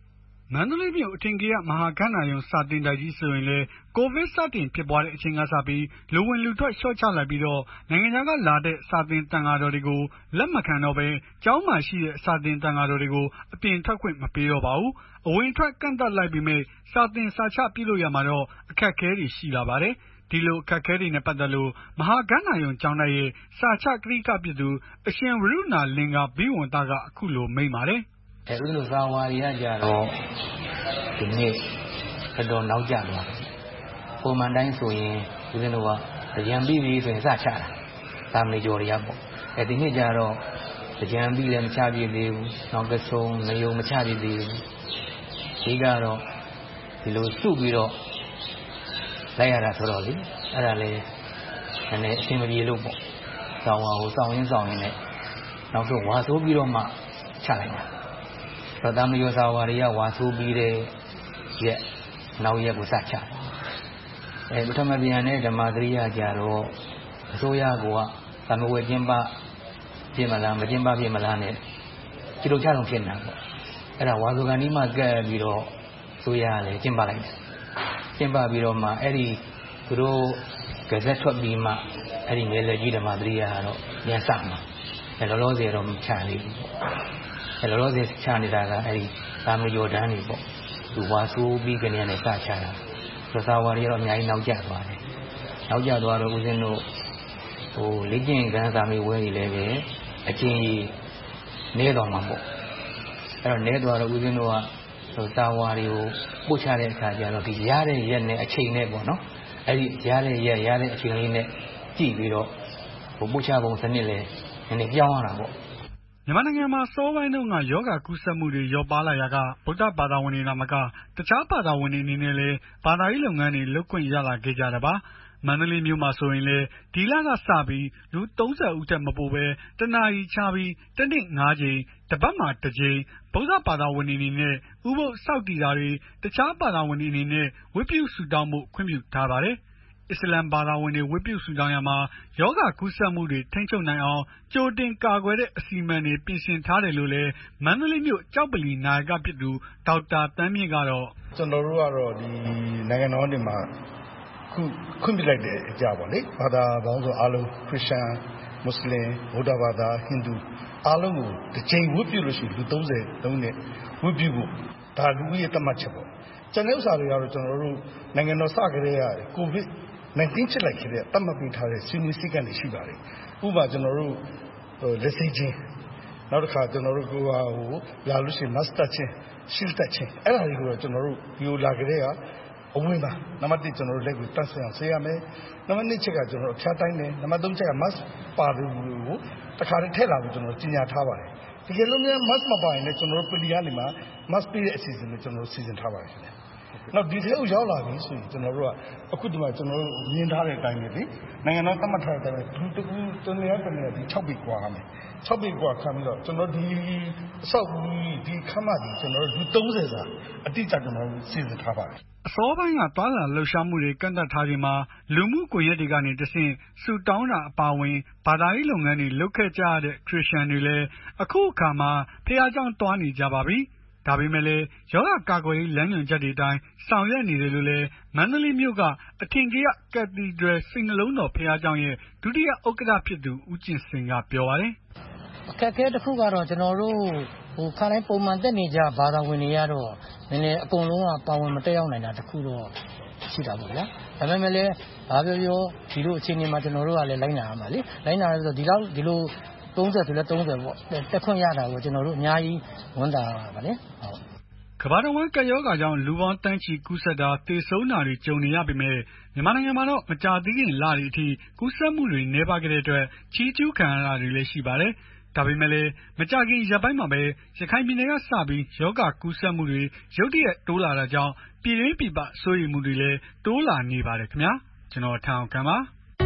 မန္တလေးမြို့အထင်ကရမဟာကဏ္ဍယုံစာတင်တိုက်ကြီးဆိုရင်လေကိုဗစ်စတင်ဖြစ်ပွားတဲ့အချိန်ကစပြီးလူဝင်လူထွက်လျှော့ချလိုက်ပြီးတော့နိုင်ငံခြားကလာတဲ့စာတင်တန်ဃာတော်တွေကိုလက်မခံတော့ပဲကျောင်းမှာရှိတဲ့စာတင်တန်ဃာတော်တွေကိုအပြင်ထွက်ခွင့်မပေးတော့ပါဘူးအဝင်ထွက်ကန့်သတ်လိုက်ပြီးမြဲစာတင်စာချပြုလုပ်ရမှာတော့အခက်အခဲတွေရှိလာပါတယ်ဒီလိုအခက်အခဲတွေနဲ့ပတ်သက်လို့မဟာကဏ္ဍယုံကျောင်းသားရဲ့စာချကတိကပြည်သူအရှင်ဝရုဏာလင်္ကာဘိဝန္တကအခုလိုမိန့်ပါတယ်အဲဦးဇင်းတို့စာဝါရီကကြတော့ဒီနေ့တော်တော်နောက်ကျသွားတယ်။ပုံမှန်တိုင်းဆိုရင်ဦးဇင်းတို့ကကြံပြီးပြီဆိုရင်စချတာ။ဒါမလေးကြော်ရရပေါ့။အဲဒီနေ့ကျတော့ကြံပြီးလည်းမချပြည့်သေးဘူး။နောက်ကဆုံးမယုံမချပြည့်သေးဘူး။ဒီကတော့ဒီလိုစုပြီးတော့လိုက်ရတာဆိုတော့လေအဲ့ဒါလည်းနည်းနည်းအဆင်မပြေလို့ပေါ့။ဆောင်းဝါကိုစောင်းရင်းစောင်းရင်းနဲ့နောက်ဆုံးဝါဆိုးပြီးတော့မှချလိုက်တာ။တော့တာမယောစာဝါရီကဝါဆိုးပြီးတဲ့ရက်နောက်ရက်ကိုစချတယ်အဲပထမပြန်တဲ့ဓမ္မသရိယကြတော့အစိုးရကသမဝေကျင်းပပြင်မလားမကျင်းပပြင်မလားနဲ့ဒီလိုချအောင်ဖြစ်နေတာပေါ့အဲ့ဒါဝါဆိုကန်ဒီမှကပ်ပြီးတော့အစိုးရကလည်းကျင်းပလိုက်တယ်ကျင်းပပြီးတော့မှအဲ့ဒီသူတို့ကဇက်ထွက်ပြီးမှအဲ့ဒီငယ်လက်ကြီးဓမ္မသရိယကတော့ပြန်စမှာအဲလောလောဆယ်တော့မချသေးဘူးပေါ့အဲလောလောဆယ်ချနေတာကအဲ့ဒီသာမယောဒန်းတွေပေါ့သူဝါဆိုးပြီးကနေနဲ့စချတာသစာဝါရီတော့အများကြီးနောက်ကျသွားတယ်နောက်ကျသွားတော့ဦးဇင်းတို့ဟိုလေ့ကျင့်ခန်းစာမေးဝဲကြီးလည်းပဲအချင်းကြီးနေတော်မှာပေါ့အဲ့တော့နေသွားတော့ဦးဇင်းတို့ကသစာဝါရီကိုပို့ချတဲ့အခါကျတော့ဒီရတဲ့ရက်နဲ့အချိန်နဲ့ပေါ့နော်အဲ့ဒီရတဲ့ရက်ရတဲ့အချိန်လေးနဲ့ကြည့်ပြီးတော့ဟိုပို့ချပုံစနစ်လည်းနည်းနည်းပြောင်းရတာပေါ့မြန်မာနိုင်ငံမှာစောပိုင်းတုန်းကယောဂကူးစက်မှုတွေရောပါလာရာကဗုဒ္ဓဘာသာဝင်တွေနာမကတခြားဘာသာဝင်တွေအနေနဲ့လည်းဘာသာရေးလုပ်ငန်းတွေလုပ်ခွင့်ရလာခဲ့ကြတာပါမန္တလေးမြို့မှာဆိုရင်လေဒီလကစပြီးလူသုံးဆယ်ဦးထက်မပိုပဲတနာရီချပြီးတနေ့ငါးချိန်တပတ်မှာတစ်ချိန်ဗုဒ္ဓဘာသာဝင်တွေအနေနဲ့ဥပုသ်စောင့်တည်တာတွေတခြားဘာသာဝင်တွေအနေနဲ့ဝတ်ပြုဆုတောင်းမှုခွင့်ပြုထားပါတယ်အစ္စလမ်ဘာသာဝင်တွေဝတ်ပြုဆုတောင်းရမှာယောဂကူးစက်မှုတွေထိန်းချုပ်နိုင်အောင်ကြိုတင်ကာကွယ်တဲ့အစီအမံတွေပြင်ဆင်ထားတယ်လို့လည်းမန္တလေးမြို့ကြောက်ပလီနာယကဖြစ်သူဒေါက်တာတန်းမြင့်ကတော့ကျွန်တော်တို့ကတော့ဒီနိုင်ငံတော်တွေမှာခုခွင့်ပြုလိုက်တဲ့အကြပါလေဘာသာပေါင်းစုံအားလုံးခရစ်ယာန်မွတ်စလင်ဗုဒ္ဓဘာသာဟိန္ဒူအားလုံးကိုတစ်ချိန်ဝတ်ပြုလို့ရှိရင်လူသုံးဆယ်သုံးနဲ့ဝတ်ပြုဖို့ဒါလူကြီးရဲ့တတ်မှတ်ချက်ပေါ့ကျန်တဲ့ဥစ္စာတွေကတော့ကျွန်တော်တို့နိုင်ငံတော်စကြတဲ့ကိုဗစ်nineteenဖြစ်လိုက်ခဲ့တဲ့တတ်မှတ်ပေးထားတဲ့စီမီစည်းကမ်းတွေရှိပါတယ်ဥပမာကျွန်တော်တို့လက်ဆေးခြင်းနောက်တစ်ခါကျွန်တော်တို့ကိုဟာဟိုလာလို့ရှိရင် master ချင်း shield ချင်းအဲ့ဒါတွေကိုတော့ကျွန်တော်တို့ဒီလိုလာကြတဲ့ကအဝင်ပါနံပါတ်တစ်ကျွန်တော်တို့လက်ကိုတတ်ဆင်အောင်ဆေးရမယ်နံပါတ်နှစ်ချက်ကကျွန်တော်တို့အဖျားတိုင်းတယ်နံပါတ်သုံးချက်က mask ပါတယ်ကိုတစ်ခါတည်းထည့်လာဖို့ကျွန်တော်တို့ကြီးညာထားပါတယ်တကယ်လို့များ mask မပါရင်လည်းကျွန်တော်တို့ပလီကနေမှာ mask ပေးတဲ့အစီအစဉ်ကိုကျွန်တော်တို့စီစဉ်ထားပါတယ်ခင်ဗျနောက်ဒီထဲကိုရောက်လာပြီဆိုရင်ကျွန်တော်တို့ကအခုဒီမှာကျွန်တော်တို့မြင်ထားတဲ့အတိုင်းပဲလေနိုင်ငံတော်သတ်မှတ်ထားတဲ့အတိုင်းဒုတကူကျွန်တော်ရတဲ့နေရာဒီ၆ပေกว่าရမယ်၆ပေกว่าခံပြီးတော့ကျွန်တော်ဒီအဆောက်အဦဒီခမ်းမကြီးကျွန်တော်တို့ဒီသုံးဆယ်စာအတိအကျကျွန်တော်တို့စီစဉ်ထားပါတယ်အစောပိုင်းကသွားလာလှုပ်ရှားမှုတွေကန့်သတ်ထားချိန်မှာလူမှုကွန်ရက်တွေကနေတဆင့်စူတောင်းတာအပါအဝင်ဘာသာရေးလုပ်ငန်းတွေလုပ်ခဲ့ကြရတဲ့ခရစ်ယာန်တွေလည်းအခုအခါမှာဖះเจ้าတွားနေကြပါပြီဒါပေမဲ့လည်းယောဂကာကွယ်ရေးလမ်းညွှန်ချက်တွေအတိုင်းဆောင်ရွက်နေတယ်လို့လည်းမန္တလေးမြို့ကအထင်ကရကက်သီဒရယ်စိတ်နှလုံးတော်ဖះเจ้าရဲ့ဒုတိယဥက္ကဋ္ဌဖြစ်သူဦးကျင်စင်ကပြောပါတယ်အခက်အခဲတစ်ခုကတော့ကျွန်တော်တို့ဟိုခါတိုင်းပုံမှန်တက်နေကြဘာသာဝင်တွေကတော့နည်းနည်းအကုန်လုံးကပါဝင်မတက်ရောက်နိုင်တာတခုတော့ရှိတာပေါ့ဗျာဒါပေမဲ့လည်းဘာပြောပြောဒီလိုအခြေအနေမှာကျွန်တော်တို့ကလည်းလိုက်နာရမှာလေလိုက်နာရဆိုဒီလောက်ဒီလိုသုံးဆယ်ဆိုလဲသုံးဆယ်ပေါ့တက်ခွင့်ရတာကိုကျွန်တော်တို့အများကြီးဝန်တာပါလေဟုတ်ကမ္ဘာတော်ဝန်ကရောဂါကြောင့်လူပေါင်းတန်းချီကူးစက်တာသေဆုံးတာတွေကြုံနေရပေမဲ့မြန်မာနိုင်ငံမှာတော့မကြာသေးခင်လတွေအထိကူးစက်မှုတွေနှဲပါခဲ့တဲ့အတွက်ချီးကျူးခံရတာတွေလည်းရှိပါတယ်ဒါပေမဲ့လည်းမကြခင်ရက်ပိုင်းမှာပဲရခိုင်ပြည်နယ်ကစပြီးယောဂကူးစက်မှုတွေရုတ်တရက်တိုးလာတာကြောင့်ပြည်တွင်းပြည်ပစိုးရိမ်မှုတွေလည်းတိုးလာနေပါတယ်ခင်ဗျာကျွန်တော်ထအောင်ခံပါ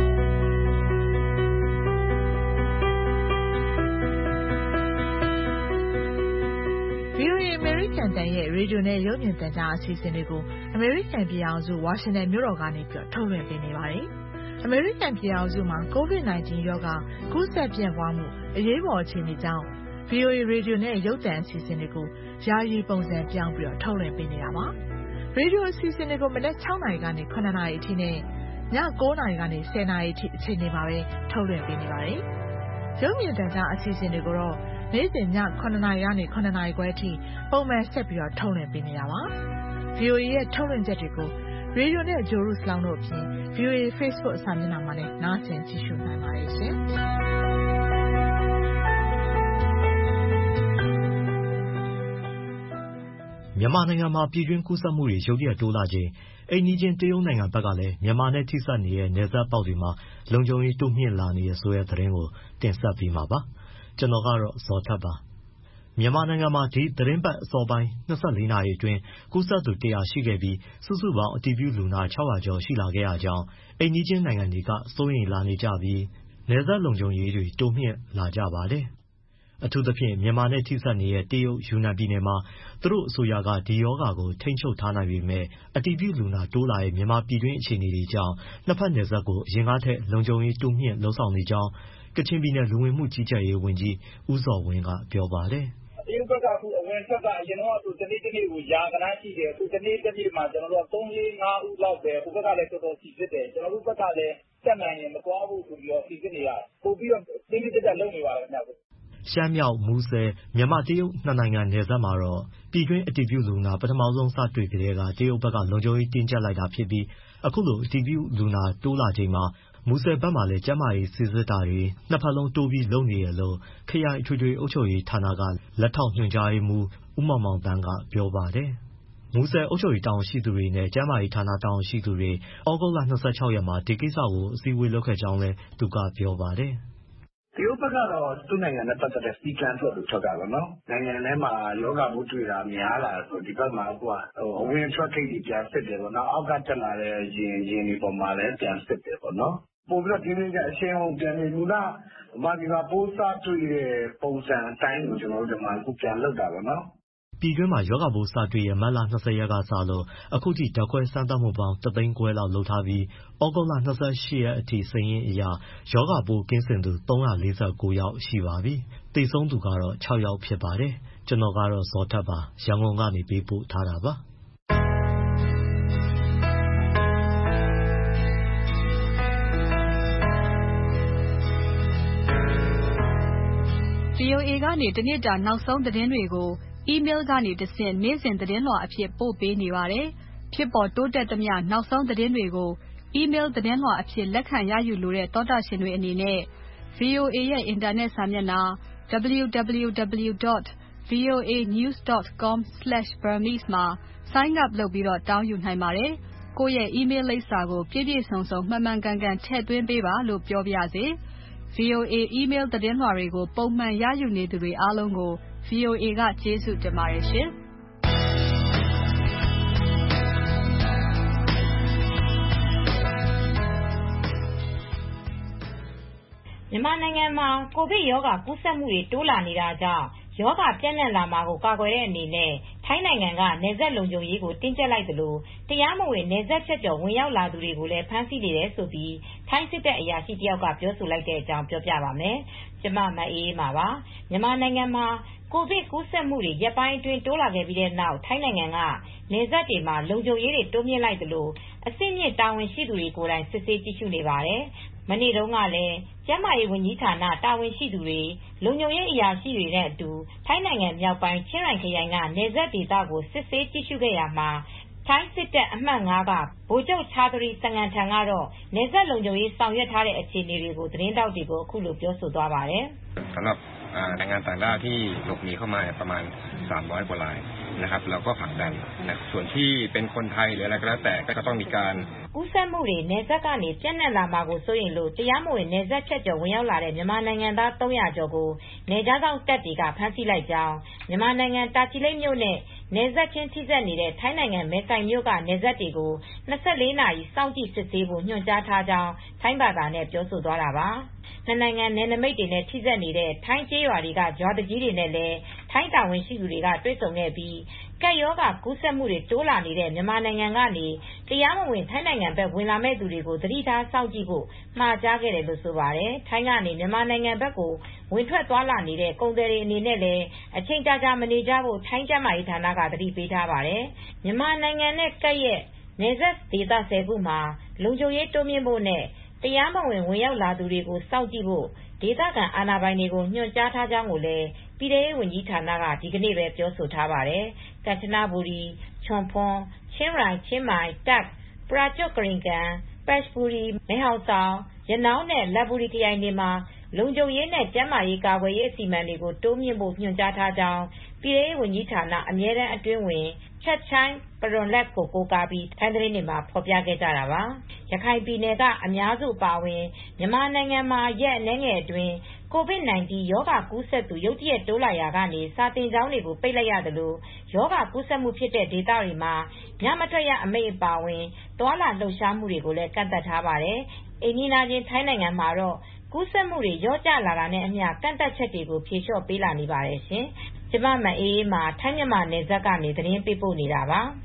ဗီအိုအေအမေရိကန်တန်ရဲ့ရေဒီယိုနဲ့ရုပ်မြင်သံကြားအစီအစဉ်တွေကိုအမေရိကန်ပြည်အောင်စုဝါရှင်တန်မြို့တော်ကနေပြီးထုတ်လွှင့်ပေးနေပါတယ်။အမေရိကန်ပြည်အောင်စုမှာကိုဗစ် nineteen ရောဂါကူးစက်ပြန့်ပွားမှုအရေးပေါ်အခြေအနေကြောင့်ဗွီအိုအေ ရေဒီယိုနဲ့ရုပ်သံအစီအစဉ်တွေကိုယာယီပုံစံပြောင်းပြီးတော့ထုတ်လွှင့်ပေးနေတာပါ။ရေဒီယိုအစီအစဉ်တွေကိုမနက်၆နာရီကနေ၇နာရီအထိနဲ့ည၉နာရီကနေ၁၀နာရီအထိအချိန်တွေမှာပဲထုတ်လွှင့်ပေးနေပါတယ်။ရုပ်မြင်သံကြားအစီအစဉ်တွေကိုတော့နေ့စဉ်ည၇နာရီကနေ၇နာရီခွဲအထိပုံမှန်ဆက်ပြီးတော့ထုတ်လွှင့်ပေးနေတာပါ။ ဗွီအိုအေရဲ့ထုတ်လွှင့်ချက်တွေကိုရေဒီယိုနဲ့ဂျိုရုစလောင်းတို့အပြင် ဗွီအိုအေ Facebook အစာမျက်နှာမှာလည်းနားဆင်ကြည့်ရှုနိုင်ပါတယ်ရှင်။မြန်မာနိုင်ငံမှာပြည်တွင်းကူးစက်မှုတွေရုတ်တရက်တိုးလာချိန်အိမ်နီးချင်းတရုတ်နိုင်ငံဘက်ကလည်းမြန်မာနဲ့ထိစပ်နေတဲ့နယ်စပ်ပေါက်တွေမှာလုံခြုံရေးတိုးမြင့်လာနေတဲ့ဆိုတဲ့သတင်းကိုတင်ဆက်ပေးမှာပါ။ကျွန်တော်ကတော့ဇော်ထက်ပါ။မြန်မာနိုင်ငံမှာဒီသတင်းပတ်အစောပိုင်း၂၄နာရီအတွင်းကူးစက်သူ၁၀၀ရှိခဲ့ပြီးစုစုပေါင်းအတည်ပြုလူနာ၆၀၀ကျော်ရှိလာခဲ့ရကြောင်းအိမ်နီးချင်းနိုင်ငံတွေကစိုးရိမ်လာနေကြပြီးနယ်စပ်လုံခြုံရေးတွေတိုးမြင့်လာကြပါတယ်။အထူးသဖြင့်မြန်မာနဲ့ထိစပ်နေတဲ့တရုတ်ယူနန်ပြည်နယ်မှာသူတို့အစိုးရကဒီရောဂါကိုထိန်းချုပ်ထားနိုင်ပေမဲ့အတည်ပြုလူနာတိုးလာတဲ့မြန်မာပြည်တွင်းအခြေအနေတွေကြောင့်နှစ်ဖက်နယ်စပ်ကိုအရင်ကထက်လုံခြုံရေးတိုးမြင့်လှုံ့ဆော်နေကြောင်းကချင်ပြည်နယ်လူဝင်မှုကြီးကြပ်ရေးဝန်ကြီးဦးဇော်ဝင်းကပြောပါတယ်။တရုတ်ဘက်ကအခုအဝင်ထွက်ကအရင်တော့တနေ့တနေ့ကိုရာဂဏန်းရှိတယ်အခုတနေ့တနေ့မှာကျွန်တော်တို့သုံးလေးငါးဦးလောက်ပဲဟိုဘက်ကလည်းတော်တော်စီစစ်တယ်ကျွန်တော်တို့ဘက်ကလည်းတက်နိုင်ရင်မသွားဘူးဆိုပြီးတော့စီစစ်နေရတယ်ပို့ပြီးတော့တင်းတင်းကြပ်ကြပ်လုပ်နေပါတယ်ခင်ဗျာရှမ်းမြောက်မူဆယ်မြန်မာတရုတ်နှစ်နိုင်ငံနယ်စပ်မှာတော့ပြည်တွင်းအတည်ပြုလူနာပထမဆုံးစတွေ့ကြတဲ့ကတရုတ်ဘက်ကလုံခြုံရေးတင်းကျပ်လိုက်တာဖြစ်ပြီးအခုလိုအတည်ပြုလူနာတိုးလာချိန်မှာမူဆယ်ဘက်မှာလည်းကျန်းမာရေးစစ်ဆေးတာတွေနှစ်ဖက်လုံးတိုးပြီးလုပ်နေရလို့ခရိုင်ထွေထွေအုပ်ချုပ်ရေးဌာနကလက်ထောက်ညွှန်ကြားရေးမှူးဦးမောင်မောင်တန်းကပြောပါတယ်။မူဆယ်အုပ်ချုပ်ရေးတာဝန်ရှိသူတွေနဲ့ကျန်းမာရေးဌာနတာဝန်ရှိသူတွေဩဂုတ်လ၂၆ရက်မှာဒီကိစ္စကိုအစည်းအဝေးလုပ်ခဲ့ကြောင်းလည်းသူကပြောပါတယ်။တရုတ်ဘက်ကတော့သူ့နိုင်ငံနဲ့ပတ်သက်တဲ့စီကံထွက်လို့ထွက်တာပေါ့နော်နိုင်ငံထဲမှာယောဂပိုးတွေ့တာများလာဆိုဒီဘက်မှာအခုကအဝင်ထွက်ခိတ်တွေပြန်စစ်တယ်ပေါ့နော်အောက်ကတက်လာတဲ့ရင်ရင်တွေပေါ်မှာလည်းပြန်စစ်တယ်ပေါ့နော်ပို့ပြီးတော့ဒီနေ့ကအရှင်းအောင်ပြန်နေလူကမာဒီမှာပိုးစားတွေ့တဲ့ပုံစံအတိုင်းကိုကျွန်တော်တို့ဒီမှာအခုပြန်လုပ်တာပေါ့နော်ပြည်တွင်းမှာယောဂပိုးစတွေ့ရမတ်လ၂၀ရက်ကစလို့အခုထိဓာတ်ခွဲစမ်းသပ်မှုပေါင်းတသိန်းခွဲလောက်လုပ်ထားပြီးဩဂုတ်လ၂၈ရက်အထိစာရင်းအရယောဂပိုးကင်းစင်သူ၃၄၉ယောက်ရှိပါပြီ။သေဆုံးသူကတော့၆ယောက်ဖြစ်ပါတယ်။ကျွန်တော်ကတော့ဇော်ထက်ပါရန်ကုန်ကနေပေးပို့ထားတာပါ။ဗွီအိုအေကနေတနေ့တာနောက်ဆုံးသတင်းတွေကိုemail ကနေတဆင့်နေ့စဉ်သတင်းလွှာအဖြစ်ပို့ပေးနေပါတယ်။ဖြစ်ပေါ်တိုးတက်သမျှနောက်ဆုံးသတင်းတွေကို email သတင်းလွှာအဖြစ်လက်ခံရယူလိုတဲ့သောတာရှင်တွေအနေနဲ့ ဗွီအိုအေရဲ့အင်တာနက်စာမျက်နှာ double u double u double u dot voa news dot com slash burmese မှာ sign up လုပ်ပြီးတော့တောင်းယူနိုင်ပါတယ်။ကိုယ့်ရဲ့ email လိပ်စာကိုပြည့်ပြည့်စုံစုံမှန်မှန်ကန်ကန်ထည့်သွင်းပေးပါလို့ပြောပါရစေ။ဗွီအိုအေ email သတင်းလွှာတွေကိုပုံမှန်ရယူနေသူတွေအားလုံးကို ဗွီအိုအေကကျေးဇူးတင်ပါတယ်ရှင်။မြန်မာနိုင်ငံမှာကိုဗစ်ရောဂါကူးစက်မှုတွေတိုးလာနေတာကြောင့်ရောဂါပြန့်နှံ့လာမှာကိုကာကွယ်တဲ့အနေနဲ့ထိုင်းနိုင်ငံကနယ်စပ်လုံခြုံရေးကိုတင်းကျပ်လိုက်သလိုတရားမဝင်နယ်စပ်ဖြတ်ကျော်ဝင်ရောက်လာသူတွေကိုလည်းဖမ်းဆီးနေတယ်ဆိုပြီးထိုင်းစစ်တပ်အရာရှိတယောက်ကပြောဆိုလိုက်တဲ့အကြောင်းပြောပြပါမယ်။ကျမမအေးအေးပါပါ။မြန်မာနိုင်ငံမှာကိုဗစ်ကူးစက်မှုတွေရက်ပိုင်းအတွင်းတိုးလာခဲ့ပြီးတဲ့နောက်ထိုင်းနိုင်ငံကနယ်စပ်တွေမှာလုံခြုံရေးတွေတိုးမြင့်လိုက်သလိုအဆင့်မြင့်တာဝန်ရှိသူတွေကိုယ်တိုင်စစ်ဆေးကြည့်ရှုနေပါတယ်။မနေ့တုန်းကလည်းကျန်းမာရေးဝန်ကြီးဌာနတာဝန်ရှိသူတွေလုံခြုံရေးအရာရှိတွေနဲ့အတူထိုင်းနိုင်ငံမြောက်ပိုင်းချင်းရိုင်ခရိုင်ကနယ်စပ်ဒေသကိုစစ်ဆေးကြည့်ရှုခဲ့ရမှာထိုင်းစစ်တပ်အမှတ်၅ကဗိုလ်ချုပ်ချာသရီစငန်ထံကတော့နယ်စပ်လုံခြုံရေးဆောင်ရွက်ထားတဲ့အခြေအနေတွေကိုသတင်းတောက်တွေကိုအခုလိုပြောဆိုသွားပါတယ်။สำหรับแรงงานต่างด้าวที่หลบหนีเข้ามาประมาณสามร้อยกว่ารายนะครับแล้วก็ผลักดันนะส่วนที่เป็นคนไทยหรืออะไรก็แล้วแต่ก็ต้องมีการကူးစက်မှုတွေနယ်စပ်ကနေပြန့်နှံ့လာမှာကိုစိုးရိမ်လို့တရားမဝင်နယ်စပ်ဖြတ်ကျော်ဝင်ရောက်လာတဲ့မြန်မာနိုင်ငံသား၃၀၀ကျော်ကိုနယ်ခြားစောင့်တပ်တွေကဖမ်းဆီးလိုက်ကြောင်းမြန်မာနိုင်ငံတာချီလိတ်မြို့နဲ့နယ်စပ်ချင်းထိစပ်နေတဲ့ထိုင်းနိုင်ငံမဲဆိုင်မြို့ကနယ်စပ်တွေကို၂၄နာရီစောင့်ကြည့်စစ်ဆေးဖို့ညွှန်ကြားထားကြောင်းထိုင်းဘာသာနဲ့ပြောဆိုသွားတာပါ။နှစ်နိုင်ငံနယ်နိမိတ်တွေနဲ့ထိစပ်နေတဲ့ထိုင်းကျေးရွာတွေကရွာသူကြီးတွေနဲ့လည်းထိုထိုင်းတာဝန်ရှိသူတွေကတွေ့ဆုံခဲ့ပြီးကပ်ရောဂါကူးစက်မှုတွေတိုးလာနေတဲ့မြန်မာနိုင်ငံကနေတရားမဝင်ထိုင်းနိုင်ငံဘက်ဝင်လာမဲ့သူတွေကိုသတိထားစောင့်ကြည့်ဖို့မှာကြားခဲ့တယ်လို့ဆိုပါတယ်။ထိုင်းကနေမြန်မာနိုင်ငံဘက်ကိုဝင်ထွက်သွားလာနေတဲ့ကုန်သည်တွေအနေနဲ့လည်းအချိန်ကြာကြာမနေကြဖို့ထိုင်းကျန်းမာရေးဌာနကသတိပေးထားပါတယ်။မြန်မာနိုင်ငံနဲ့ကပ်ရဲ့နယ်စပ်ဒေသဆယ်ခုမှာလုံခြုံရေးတိုးမြှင့်ဖို့နဲ့တရားမဝင်ဝင်ရောက်လာသူတွေကိုစောင့်ကြည့်ဖို့ဒေသခံအာဏာပိုင်တွေကိုညွှန်ကြားထားကြောင်းကိုလည်းပြည်ထောင်စုဝန်ကြီးဌာနကဒီကနေ့ပဲပြောဆိုထားပါတယ်။ကမ်ချနဘူရီ၊ချွန်ဖွန်၊ချင်းရိုင်၊ချင်းမိုင်၊တပ်၊ပရာကျွတ်ခရင်ကန်၊ပတ်ဘူရီ၊မဲဟောင်ဆောင်၊ရနောင်းနဲ့လတ်ဘူရီခရိုင်တွေမှာလုံခြုံရေးနဲ့ကျန်းမာရေးကာကွယ်ရေးအစီအမံတွေကိုတိုးမြှင့်ဖို့ညွှန်ကြားထားကြောင်းပြည်ထောင်စုဝန်ကြီးဌာနအမြဲတမ်းအတွင်းဝန်ချက်ချိုင်းပရွန်လက်ကိုကိုးကားပြီးထိုင်းသတင်းတွေမှာဖော်ပြခဲ့ကြတာပါ။ရခိုင်ပြည်နယ်ကအများစုအပါအဝင်မြန်မာနိုင်ငံမှာရက်အနည်းငယ်အတွင်းကိုဗစ် ၁၉ ရောဂါကူးစက်သူရုတ်တရက်တိုးလာရာကနေစာသင်ကျောင်းတွေကိုပိတ်လိုက်ရတယ်လို့ရောဂါကူးစက်မှုဖြစ်တဲ့ဒေသတွေမှာညမထွက်ရအမိန့်အပါအဝင်သွာလာလှုပ်ရှားမှုတွေကိုလည်းကန့်သတ်ထားပါတယ်။အိမ်နီးချင်းထိုင်းနိုင်ငံမှာတော့ကူးစက်မှုတွေလျော့ကျလာတာနဲ့အမျှကန့်သတ်ချက်တွေကိုဖြေလျှော့ပေးလာနေပါတယ်ရှင်။ကျမမအေးအေးမာထိုင်းမြန်မာနယ်စပ်ကနေသတင်းပေးပို့နေတာပါ။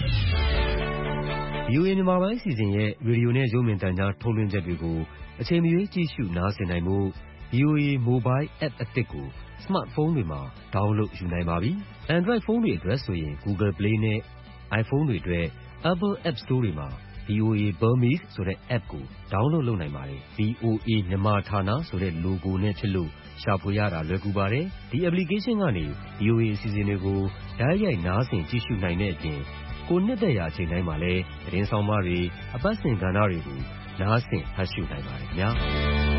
ဗွီအိုအေ မြန်မာပိုင်းအစီအစဉ်ရဲ့ရေဒီယိုနဲ့ရုပ်မြင်သံကြားထုတ်လွှင့်ချက်တွေကိုအချိန်မရွေးကြည့်ရှုနားဆင်နိုင်ဖို့ ဗွီအိုအေ Mobile App အသစ်ကို စမတ်ဖုန်းတွေမှာ download ယူနိုင်ပါပြီ။ Android ဖုန်းတွေအတွက်ဆိုရင် Google Play နဲ့ iPhone တွေအတွက် Apple App Store တွေမှာ ဗွီအိုအေ Burmese ဆိုတဲ့ app ကို download လုပ်နိုင်ပါတယ်။ ဗွီအိုအေ မြန်မာဌာနဆိုတဲ့ logo နဲ့ဖြစ်လို့ရှာဖွေရတာလွယ်ကူပါတယ်။ ဒီ application ကနေ ဗွီအိုအေအစီအစဉ်တွေကိုတိုက်ရိုက်နားဆင်ကြည့်ရှုနိုင်တဲ့အပြင်ကိုယ်နှစ်သက်ရာအချိန်တိုင်းမှာလည်းသတင်းဆောင်မတွေအပတ်စဉ်ကဏ္ဍတွေကိုနားဆင်ဖတ်ရှုနိုင်ပါတယ်ခင်ဗျာ။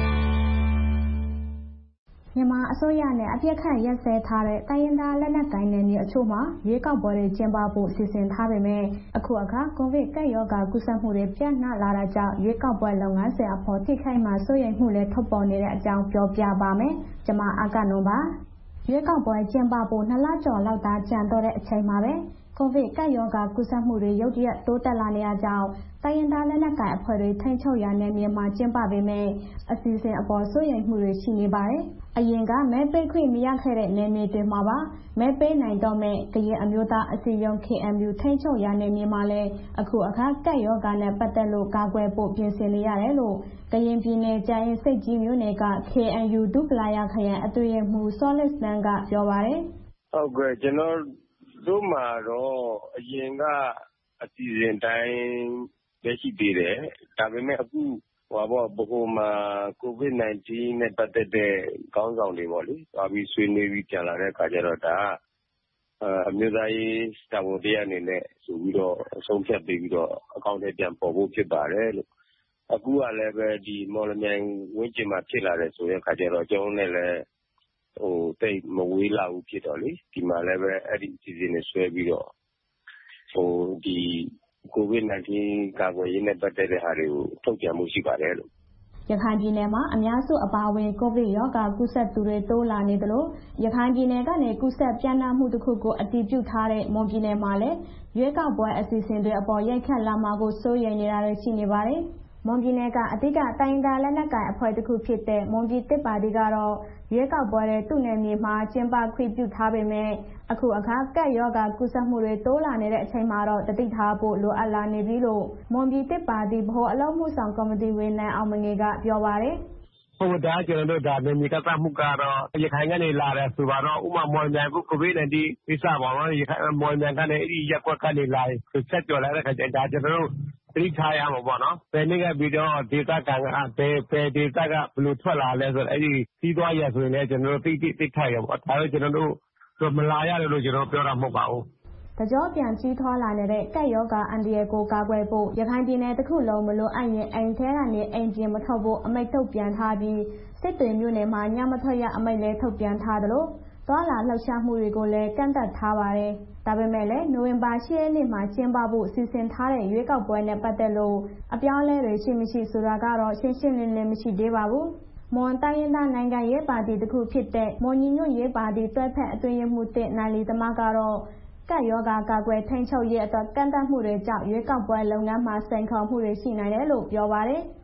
မြန်မာအစိုးရနဲ့အပြစ်ခတ်ရက်စဲထားတဲ့တိုင်းရင်းသားလက်နက်ကိုင်နယ်မြေအချို့မှာရွေးကောက်ပွဲတွေကျင်းပဖို့စီစဉ်ထားပေမဲ့အခုအခါကိုဗစ်ကပ်ရောဂါကူးစက်မှုတွေပြန့်နှံ့လာတာကြောင့်ရွေးကောက်ပွဲလုပ်ငန်းစဉ်အပေါ်ထိခိုက်မှာစိုးရိမ်မှုလည်းထွက်ပေါ်နေတဲ့အကြောင်းပြောပြပါမယ်။ကျွန်မအကနုံပါရွေးကောက်ပွဲကျင်းပဖို့နှစ်လကျော်လောက်သာကျန်တော့တဲ့အချိန်မှာပဲကိုဗစ်ကပ်ရောဂါကူးစက်မှုတွေရုတ်တရက်တိုးတက်လာနေတာကြောင့်တိုင်းရင်းသားလက်နက်ကိုင်အဖွဲ့တွေထိန်းချုပ်ရာနယ်မြေမှာကျင်းပပေမဲ့အစီအစဉ်အပေါ်စိုးရိမ်မှုတွေရှိနေပါတယ်။အရင်ကမဲပေးခွင့်မရခဲ့တဲ့နယ်မြေတွေမှာပါမဲပေးနိုင်တော့မဲ့ကရင်အမျိုးသားအစည်းအရုံး K N U ထိန်းချုပ်ရာနယ်မြေမှာလည်းအခုအခါကပ်ရောဂါနဲ့ပတ်သက်လို့ကာကွယ်ဖို့ပြင်ဆင်နေရတယ်လို့ကရင်ပြည်နယ်ကြာရင်ဆိပ်ကြီးမြို့နယ်က K N U ဒူပလာယာခရိုင်အတွင်းရေးမှူးစောလစ်စတန်ကပြောပါတယ်။ဟုတ်ကဲ့ကျွန်တော်တို့မှာတော့အရင်ကအစီအစဉ်တိုင်းပဲရှိသေးတယ်ဒါပေမဲ့အခုဟိုဘောဘကိုမှာကိုဗစ် ၁၉ နဲ့ပတ်သက်တဲ့ခေါင်းဆောင်တွေပေါ့လေသွားပြီးဆွေးနွေးပြီးပြန်လာတဲ့အခါကျတော့ဒါအမျိုးသားရေးတာဝန်တရားအနေနဲ့ဆိုပြီးတော့အဆုံးဖြတ်ပေးပြီးတော့အကောင့်ထဲပြန်ပေါ်ဖို့ဖြစ်ပါတယ်လို့အခုကလည်းပဲဒီမော်လမြိုင်ဝင်းကျင်မှာဖြစ်လာတယ်ဆိုတဲ့အခါကျတော့ကျွန်တော်နဲ့လည်းဟိုတိတ်မဝေးလာဘူးဖြစ်တော့လေဒီမှာလည်းပဲအဲ့ဒီအစီအစဉ်တွေဆွဲပြီးတော့ဟိုဒီကိုဗစ် ၁၉ ကာကွယ်ရေးနဲ့ပတ်သက်တဲ့ဟာတွေကိုထုတ်ပြန်မှုရှိပါတယ်လို့ရခိုင်ပြည်နယ်မှာအများစုအပါအဝင်ကိုဗစ်ရောဂါကူးစက်သူတွေတိုးလာနေသလိုရခိုင်ပြည်နယ်ကနေကူးစက်ပြန့်နှံ့မှုတစ်ခုကိုအတည်ပြုထားတဲ့မွန်ပြည်နယ်မှာလည်းရွေးကောက်ပွဲအစီအစဉ်တွေအပေါ်ရိုက်ခတ်လာမှာကိုစိုးရိမ်နေတာတွေရှိနေပါတယ်။မွန်ပြည်နယ်ကအဓိကတိုင်းဒေသလက်နက်ကိုင်အဖွဲ့တစ်ခုဖြစ်တဲ့မွန်ပြည်သစ်ပါတီကတော့ရွေးကောက်ပွဲတွေသူ့နယ်မြေမှာကျင်းပခွင့်ပြုထားပေမဲ့အခုအခါကပ်ရောဂါကူးစက်မှုတွေတိုးလာနေတဲ့အချိန်မှာတော့တတိထားဖို့လိုအပ်လာနေပြီလို့မွန်ပြည်သစ်ပါတီဗဟိုအလုပ်မှုဆောင်ကော်မတီဝင်နိုင်အောင်မငယ်ကပြောပါတယ်။ဟိုဒါကျွန်တော်တို့ဒါနေမြေကစားမှုကတော့ရခိုင်ကနေလာတယ်ဆိုတော့ဥမာမော်မြိုင်ကိုကိုဗစ် ၁၉ ကိစ္စပါတော့ရခိုင်မော်မြိုင်ကနေအဲ့ဒီရက်ကွက်ကနေလာတယ်ဆက်ကြော်လာတဲ့ခါကျဒါကျွန်တော်တို့သတိထားရမှာပေါ့နော်။ဘယ်နေ့ကပြီးတော့ဒေသခံကဘယ်ဘယ်ဒေသကဘယ်လိုထွက်လာလဲဆိုတော့အဲ့ဒီပြီးသွားရဆိုရင်လည်းကျွန်တော်တို့သိသိသိထားရပါဒါတော့ကျွန်တော်တို့မလာရတယ်လို့ကျွန်တော်ပြောတာမဟုတ်ပါဘူး။တကြောပြန်ကြီးထွားလာနေတဲ့ကပ်ရောဂါအန္တရာယ်ကိုကာကွယ်ဖို့ရခိုင်ပြည်နယ်တစ်ခုလုံးမလိုအပ်ရင်အိမ်ထဲကနေအိမ်ပြင်မထွက်ဖို့အမိန့်ထုတ်ပြန်ထားပြီးစစ်တွေမြို့နယ်မှာညမထွက်ရအမိန့်လည်းထုတ်ပြန်ထားသလိုသွားလာလှုပ်ရှားမှုတွေကိုလည်းကန့်သတ်ထားပါတယ်။ဒါပေမဲ့လည်းနိုဝင်ဘာ၈ရက်နေ့မှာကျင်းပဖို့စီစဉ်ထားတဲ့ရွေးကောက်ပွဲနဲ့ပတ်သက်လို့အပြောင်းအလဲတွေရှိမရှိဆိုတာကတော့ရှင်းရှင်းလင်းလင်းမရှိသေးပါဘူး။မွန်တိုင်းရင်းသားနိုင်ငံရေးပါတီတစ်ခုဖြစ်တဲ့မွန်ညီညွတ်ရေးပါတီတွဲဖက်အတွင်းရေးမှူးတစ်နိုင်လီသမားကတော့ကပ်ရောဂါကာကွယ်ထိန်းချုပ်ရေးအတွက်ကန့်သတ်မှုတွေကြောင့်ရွေးကောက်ပွဲလုပ်ငန်းမှာစိန်ခေါ်မှုတွေရှိနိုင်တယ်လို့ပြောပါတယ်။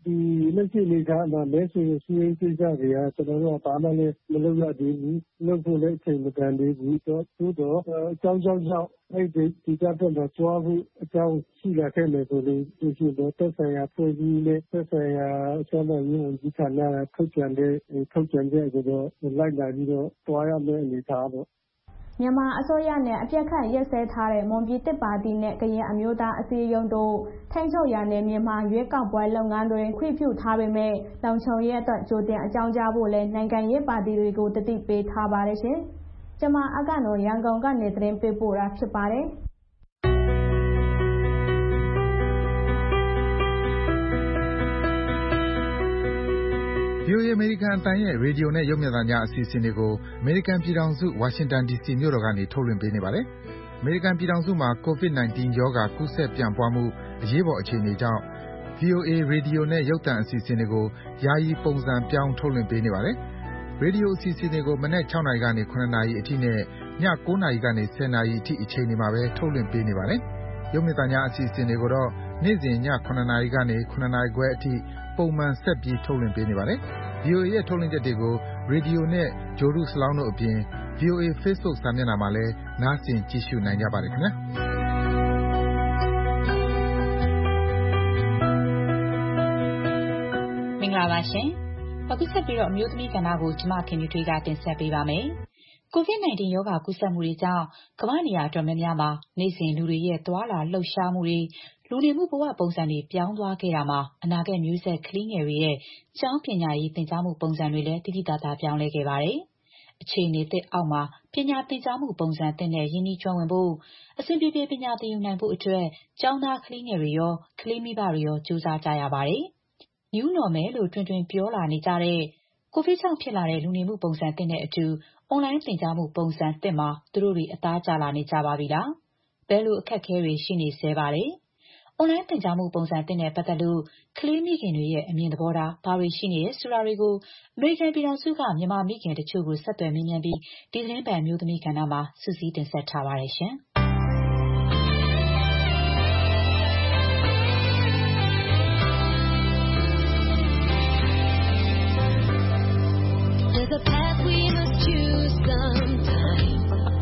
ဒီလက်ရှိအနေအထားမှာမဲဆွေစည်းရုံးကိစ္စတွေကကျွန်တော်တို့ကဘာမှလည်းမလုပ်ရသေးဘူးလုပ်ဖို့လည်းအချိန်မတန်သေးဘူးတော့သို့တော့အကြောင်းကြောင့်ကြောင့်အဲ့ဒီဒီကဘက်မှာကြွားဖို့အကြောင်းရှိလာခဲ့မယ်ဆိုလို့ဒီရှိတော့သက်ဆိုင်ရာဖွဲ့စည်းနဲ့သက်ဆိုင်ရာအစမ်းအရင်ဒီဌာနကထုတ်ပြန်တဲ့ထုတ်ပြန်တဲ့ဆိုတော့လိုက်လာပြီးတော့တွားရမယ့်အနေအထားပေါ့မြန်မာအစိုးရနဲ့အပြတ်ခတ်ရက်စဲထားတဲ့မွန်ပြည်သစ်ပါတီနဲ့ကရင်အမျိုးသားအစည်းအရုံးတို့ထိန်းချုပ်ရာနယ်မြေမှာရွေးကောက်ပွဲလုပ်ငန်းတွေခွင့်ပြုထားပေမဲ့လုံခြုံရေးအတွက်ကြိုတင်အကြောင်းကြားဖို့လည်းနိုင်ငံရေးပါတီတွေကိုတတိပေးထားပါတယ်ရှင်။ကျွန်မအကနော်ရန်ကုန်ကနေသတင်းပေးပို့တာဖြစ်ပါတယ်။ဗွီအိုအေ အမေရိကန်အသံရဲ့ရေဒီယိုနဲ့ရုပ်မြင်သံကြားအစီအစဉ်တွေကိုအမေရိကန်ပြည်ထောင်စုဝါရှင်တန်ဒီစီမြို့တော်ကနေထုတ်လွှင့်ပေးနေပါတယ်။အမေရိကန်ပြည်ထောင်စုမှာ ကိုဗစ် ၁၉ ရောဂါကူးစက်ပြန့်ပွားမှုအရေးပေါ်အခြေအနေကြောင့် ဗွီအိုအေ ရေဒီယိုနဲ့ရုပ်သံအစီအစဉ်တွေကိုယာယီပုံစံပြောင်းထုတ်လွှင့်ပေးနေပါတယ်။ရေဒီယိုအစီအစဉ်တွေကိုမနက်၆နာရီကနေ၇နာရီအထိနဲ့ည၉နာရီကနေ၁၀နာရီအထိအချိန်တွေမှာပဲထုတ်လွှင့်ပေးနေပါတယ်။ရုပ်မြင်သံကြားအစီအစဉ်တွေကိုတော့နေ့စဉ်ည၇နာရီကနေ၇နာရီခွဲအထိပုံမှန်ဆက်ပြီးထုတ်လွှင့်ပေးနေပါတယ်။ ဗွီအိုအေရဲ့ထုတ်လွှင့်ချက်တွေကိုရေဒီယိုနဲ့ဂြိုလ်တုစလောင်းတို့အပြင် ဗွီအိုအေ Facebook စာမျက်နှာမှာလည်းနားဆင်ကြည့်ရှုနိုင်ကြပါတယ်ခင်ဗျာ။မင်္ဂလာပါရှင်။အခုဆက်ပြီးတော့အမျိုးသမီးကဏ္ဍကိုကျမခင်ဗျူထွေးကတင်ဆက်ပေးပါမယ်။ ကိုဗစ် ၁၉ ရောဂါကူးစက်မှုတွေကြောင့်ကမ္ဘာနေရာအတော်များများမှာနေ့စဉ်လူတွေရဲ့သွာလာလှုပ်ရှားမှုတွေလူနေမှုဘဝပုံစံတွေပြောင်းသွားခဲ့တာမှာအနာဂတ်မျိုးဆက်ကလေးငယ်တွေရဲ့ကျောင်းပညာရေးသင်ကြားမှုပုံစံတွေလည်းတိတိကျကျပြောင်းလဲခဲ့ပါတယ်။အခြေအနေသစ်အောက်မှာပညာသင်ကြားမှုပုံစံသစ်နဲ့ရင်းနှီးကျွမ်းဝင်ဖို့အဆင်ပြေပြေပညာသင်ယူနိုင်ဖို့အတွက်ကျောင်းသားကလေးငယ်တွေရောကလေးမိဘတွေရောကြိုးစားကြရပါတယ်။ New Normal လို့တွင်တွင်ပြောလာနေကြတဲ့ကိုဗစ်ကြောင့်ဖြစ်လာတဲ့လူနေမှုပုံစံသစ်နဲ့အတူအွန်လိုင်းသင်ကြားမှုပုံစံသစ်မှာသူတို့တွေအသားကျလာနေကြပါပြီလား။ဘယ်လိုအခက်အခဲတွေရှိနေဆဲပါလဲ။အွန်လိုင်းသင်ကြားမှုပုံစံသစ်နဲ့ပတ်သက်လို့ကလေးမိခင်တွေရဲ့အမြင်သဘောထားဘာတွေရှိနေလဲဆိုတာတွေကိုအမေရိကန်ပြည်ထောင်စုကမြန်မာမိခင်တချို့ကိုဆက်သွယ်မေးမြန်းပြီးဒီသတင်းပတ်အမျိုးသမီးကဏ္ဍမှာစုစည်းတင်ဆက်ထားပါတယ်ရှင်။ There's a path we must choose sometime.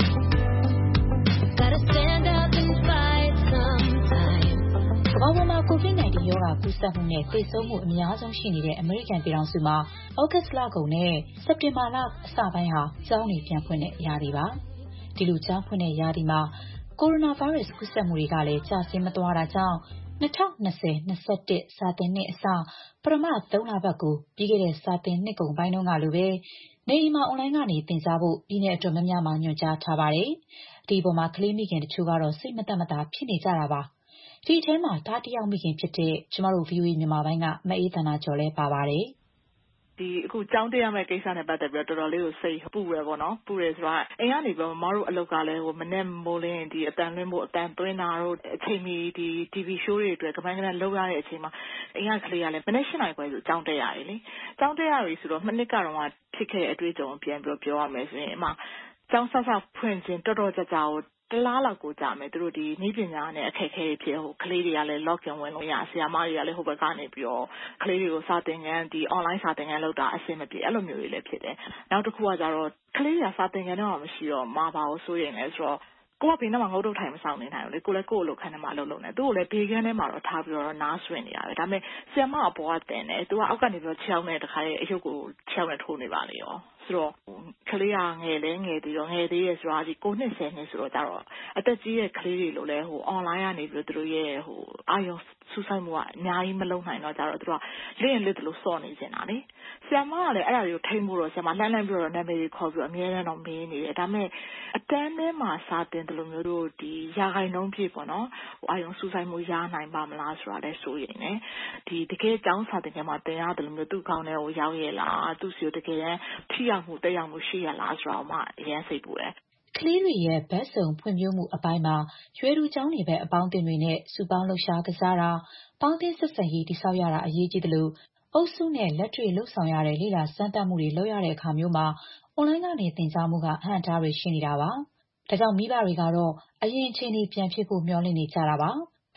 Gotta stand up and fight sometime. ကမ္ဘာပေါ်မှာကိုဗစ် ၁၉ ရောဂါကူးစက်မှုနဲ့သေဆုံးမှုအများဆုံးရှိနေတဲ့အမေရိကန်ပြည်ထောင်စုမှာဩဂတ်လကုန်နဲ့စက်တင်ဘာလအစပိုင်းဟာကျောင်းတွေပြန်ဖွင့်တဲ့ရာသီပါ။ဒီလိုကျောင်းဖွင့်တဲ့ရာသီမှာကိုရိုနာဗိုင်းရပ်စ်ကူးစက်မှုတွေကလည်းကျဆင်းမသွားတာကြောင့်၂၀၂၀ ၂၁ စာသင်နှစ်အစပထမသုံးလပတ်ကိုပြီးခဲ့တဲ့စာသင်နှစ်ကုန်ပိုင်းတုန်းကလိုပဲနေအိမ်မှာအွန်လိုင်းကနေသင်ကြားဖို့ပြည်내အတော်များများမှာညွှန်ကြားထားပါတယ်။ဒီအပေါ်မှာကလေးမိခင်တချို့ကတော့စိတ်မသက်မသာဖြစ်နေကြတာပါ။ဒီအထဲမှာသားတစ်ယောက်မိခင်ဖြစ်တဲ့ကျမတို့ ဗွီအိုအေ မြန်မာပိုင်းကမအေးသန္တာကျော်လည်းပါပါတယ်။ဒီအခုကျောင်းတက်ရမယ့်ကိစ္စနဲ့ပတ်သက်ပြီးတော့တော်တော်လေးကိုစိတ်ပူရယ်ပေါ့နော်ပူရယ်ဆိုတာအိမ်ကနေပြီးတော့မမတို့အလုပ်ကလည်းဟိုမနေ့မိုးလင်းဒီအတန်လွှင့်ဖို့အတန်သွင်းတာတို့အချိန်မီဒီ တီဗီ show တွေအတွက်ကပိုင်းကလေးလောက်ရတဲ့အချိန်မှာအိမ်ကကလေးကလည်းမနေ့၈နာရီခွဲဆိုကျောင်းတက်ရတယ်လေကျောင်းတက်ရပြီဆိုတော့မနှစ်ကတော့ဖြစ်ခဲ့တဲ့အတွေ့အကြုံကိုပြန်ပြီးပြောရမယ်ဆိုရင်အမကျောင်းဆောက်ဆောက်ဖွင့်ခြင်းတော်တော်ကြာကြာကိုတလားလောက်ကိုကြာမယ်သူတို့ဒီနည်းပညာနဲ့အခက်အခဲဖြစ်ဟိုကလေးတွေကလည်း login ဝင်လို့ရဆရာမတွေကလည်းဟိုဘက်ကနေပြီးတော့ကလေးတွေကိုစာသင်ခန်းဒီ online စာသင်ခန်းလောက်တာအဆင်မပြေအဲ့လိုမျိုးတွေလည်းဖြစ်တယ်နောက်တစ်ခုကကြတော့ကလေးတွေကစာသင်ခန်းတော့မရှိတော့မပါဘူးဆိုရင်လည်းဆိုတော့ကိုကဘေးနားမှာငုတ်တုတ်ထိုင်မဆောင်နေနိုင်ဘူးလေကိုလည်းကိုယ့်အလုပ်ခန်းထဲမှာအလုပ်လုပ်နေသူ့ကိုလည်းဘေးကန်းထဲမှာတော့ထားပြီးတော့နားဆွင့်နေတာပဲဒါပေမဲ့ဆရာမအပေါ်ကတင်တယ်သူကအောက်ကနေပြီးတော့ခြေောက်နဲ့တခါရဲ့အယုတ်ကိုခြေောက်နဲ့ထိုးနေပါလေရောဆိုတော့ကလေးကငယ်လဲငယ်သေးတော့ငယ်သေးရဲ့ဆိုတာဒီကိုနှစ်ဆယ်နှစ်ဆိုတော့ကြတော့အသက်ကြီးရဲ့ကလေးတွေလိုလဲဟို online ကနေပြီးတော့သူတို့ရဲ့ဟိုအာရုံစူးစိုက်မှုကအများကြီးမလုံနိုင်တော့ကြတော့သူကလင့်လစ်လို့စော့နေနေတာလေဆရာမကလည်းအဲ့ဒါတွေကိုထိမ့်ဖို့တော့ဆရာမလှမ်းလှမ်းပြီးတော့နာမည်တွေခေါ်ပြီးတော့အများနဲ့တော့မေးနေတယ်ဒါပေမဲ့အတန်းထဲမှာစာသင်တယ်လို့မျိုးတို့ဒီရာခိုင်နှုန်းပြည့်ပေါ့နော်ဟိုအာရုံစူးစိုက်မှုရနိုင်ပါမလားဆိုတာလည်းစိုးရိမ်နေဒီတကယ်ကျောင်းစာသင်ခန်းမှာသင်ရတယ်လို့မျိုးသူ့ကောင်းတဲ့ဟိုရောက်ရဲ့လားသူ့စီကိုတကယ်တမ်းထိရောက်မှုတက်ရောက်မှုရှိရလားဆိုတော့မှအရင်စိတ်ပူတယ်ကလေးတွေရဲ့ဘက်စုံဖွံ့ဖြိုးမှုအပိုင်းမှာရွယ်တူကျောင်းတွေပဲအပေါင်းအသင်းတွေနဲ့စုပေါင်းလှုပ်ရှားကစားတာပေါင်းသင်းဆက်ဆံရေးတိဆောက်ရတာအရေးကြီးတယ်လို့အုပ်စုနဲ့လက်တွေ့လှုပ်ဆောင်ရတဲ့လေ့လာစမ်းသပ်မှုတွေလုပ်ရတဲ့အခါမျိုးမှာအွန်လိုင်းကနေသင်ကြားမှုကအဟန့်အတားတွေရှိနေတာပါဒါကြောင့်မိဘတွေကတော့အရင်အခြေအနေပြန်ဖြစ်ဖို့မျှော်လင့်နေကြတာပါ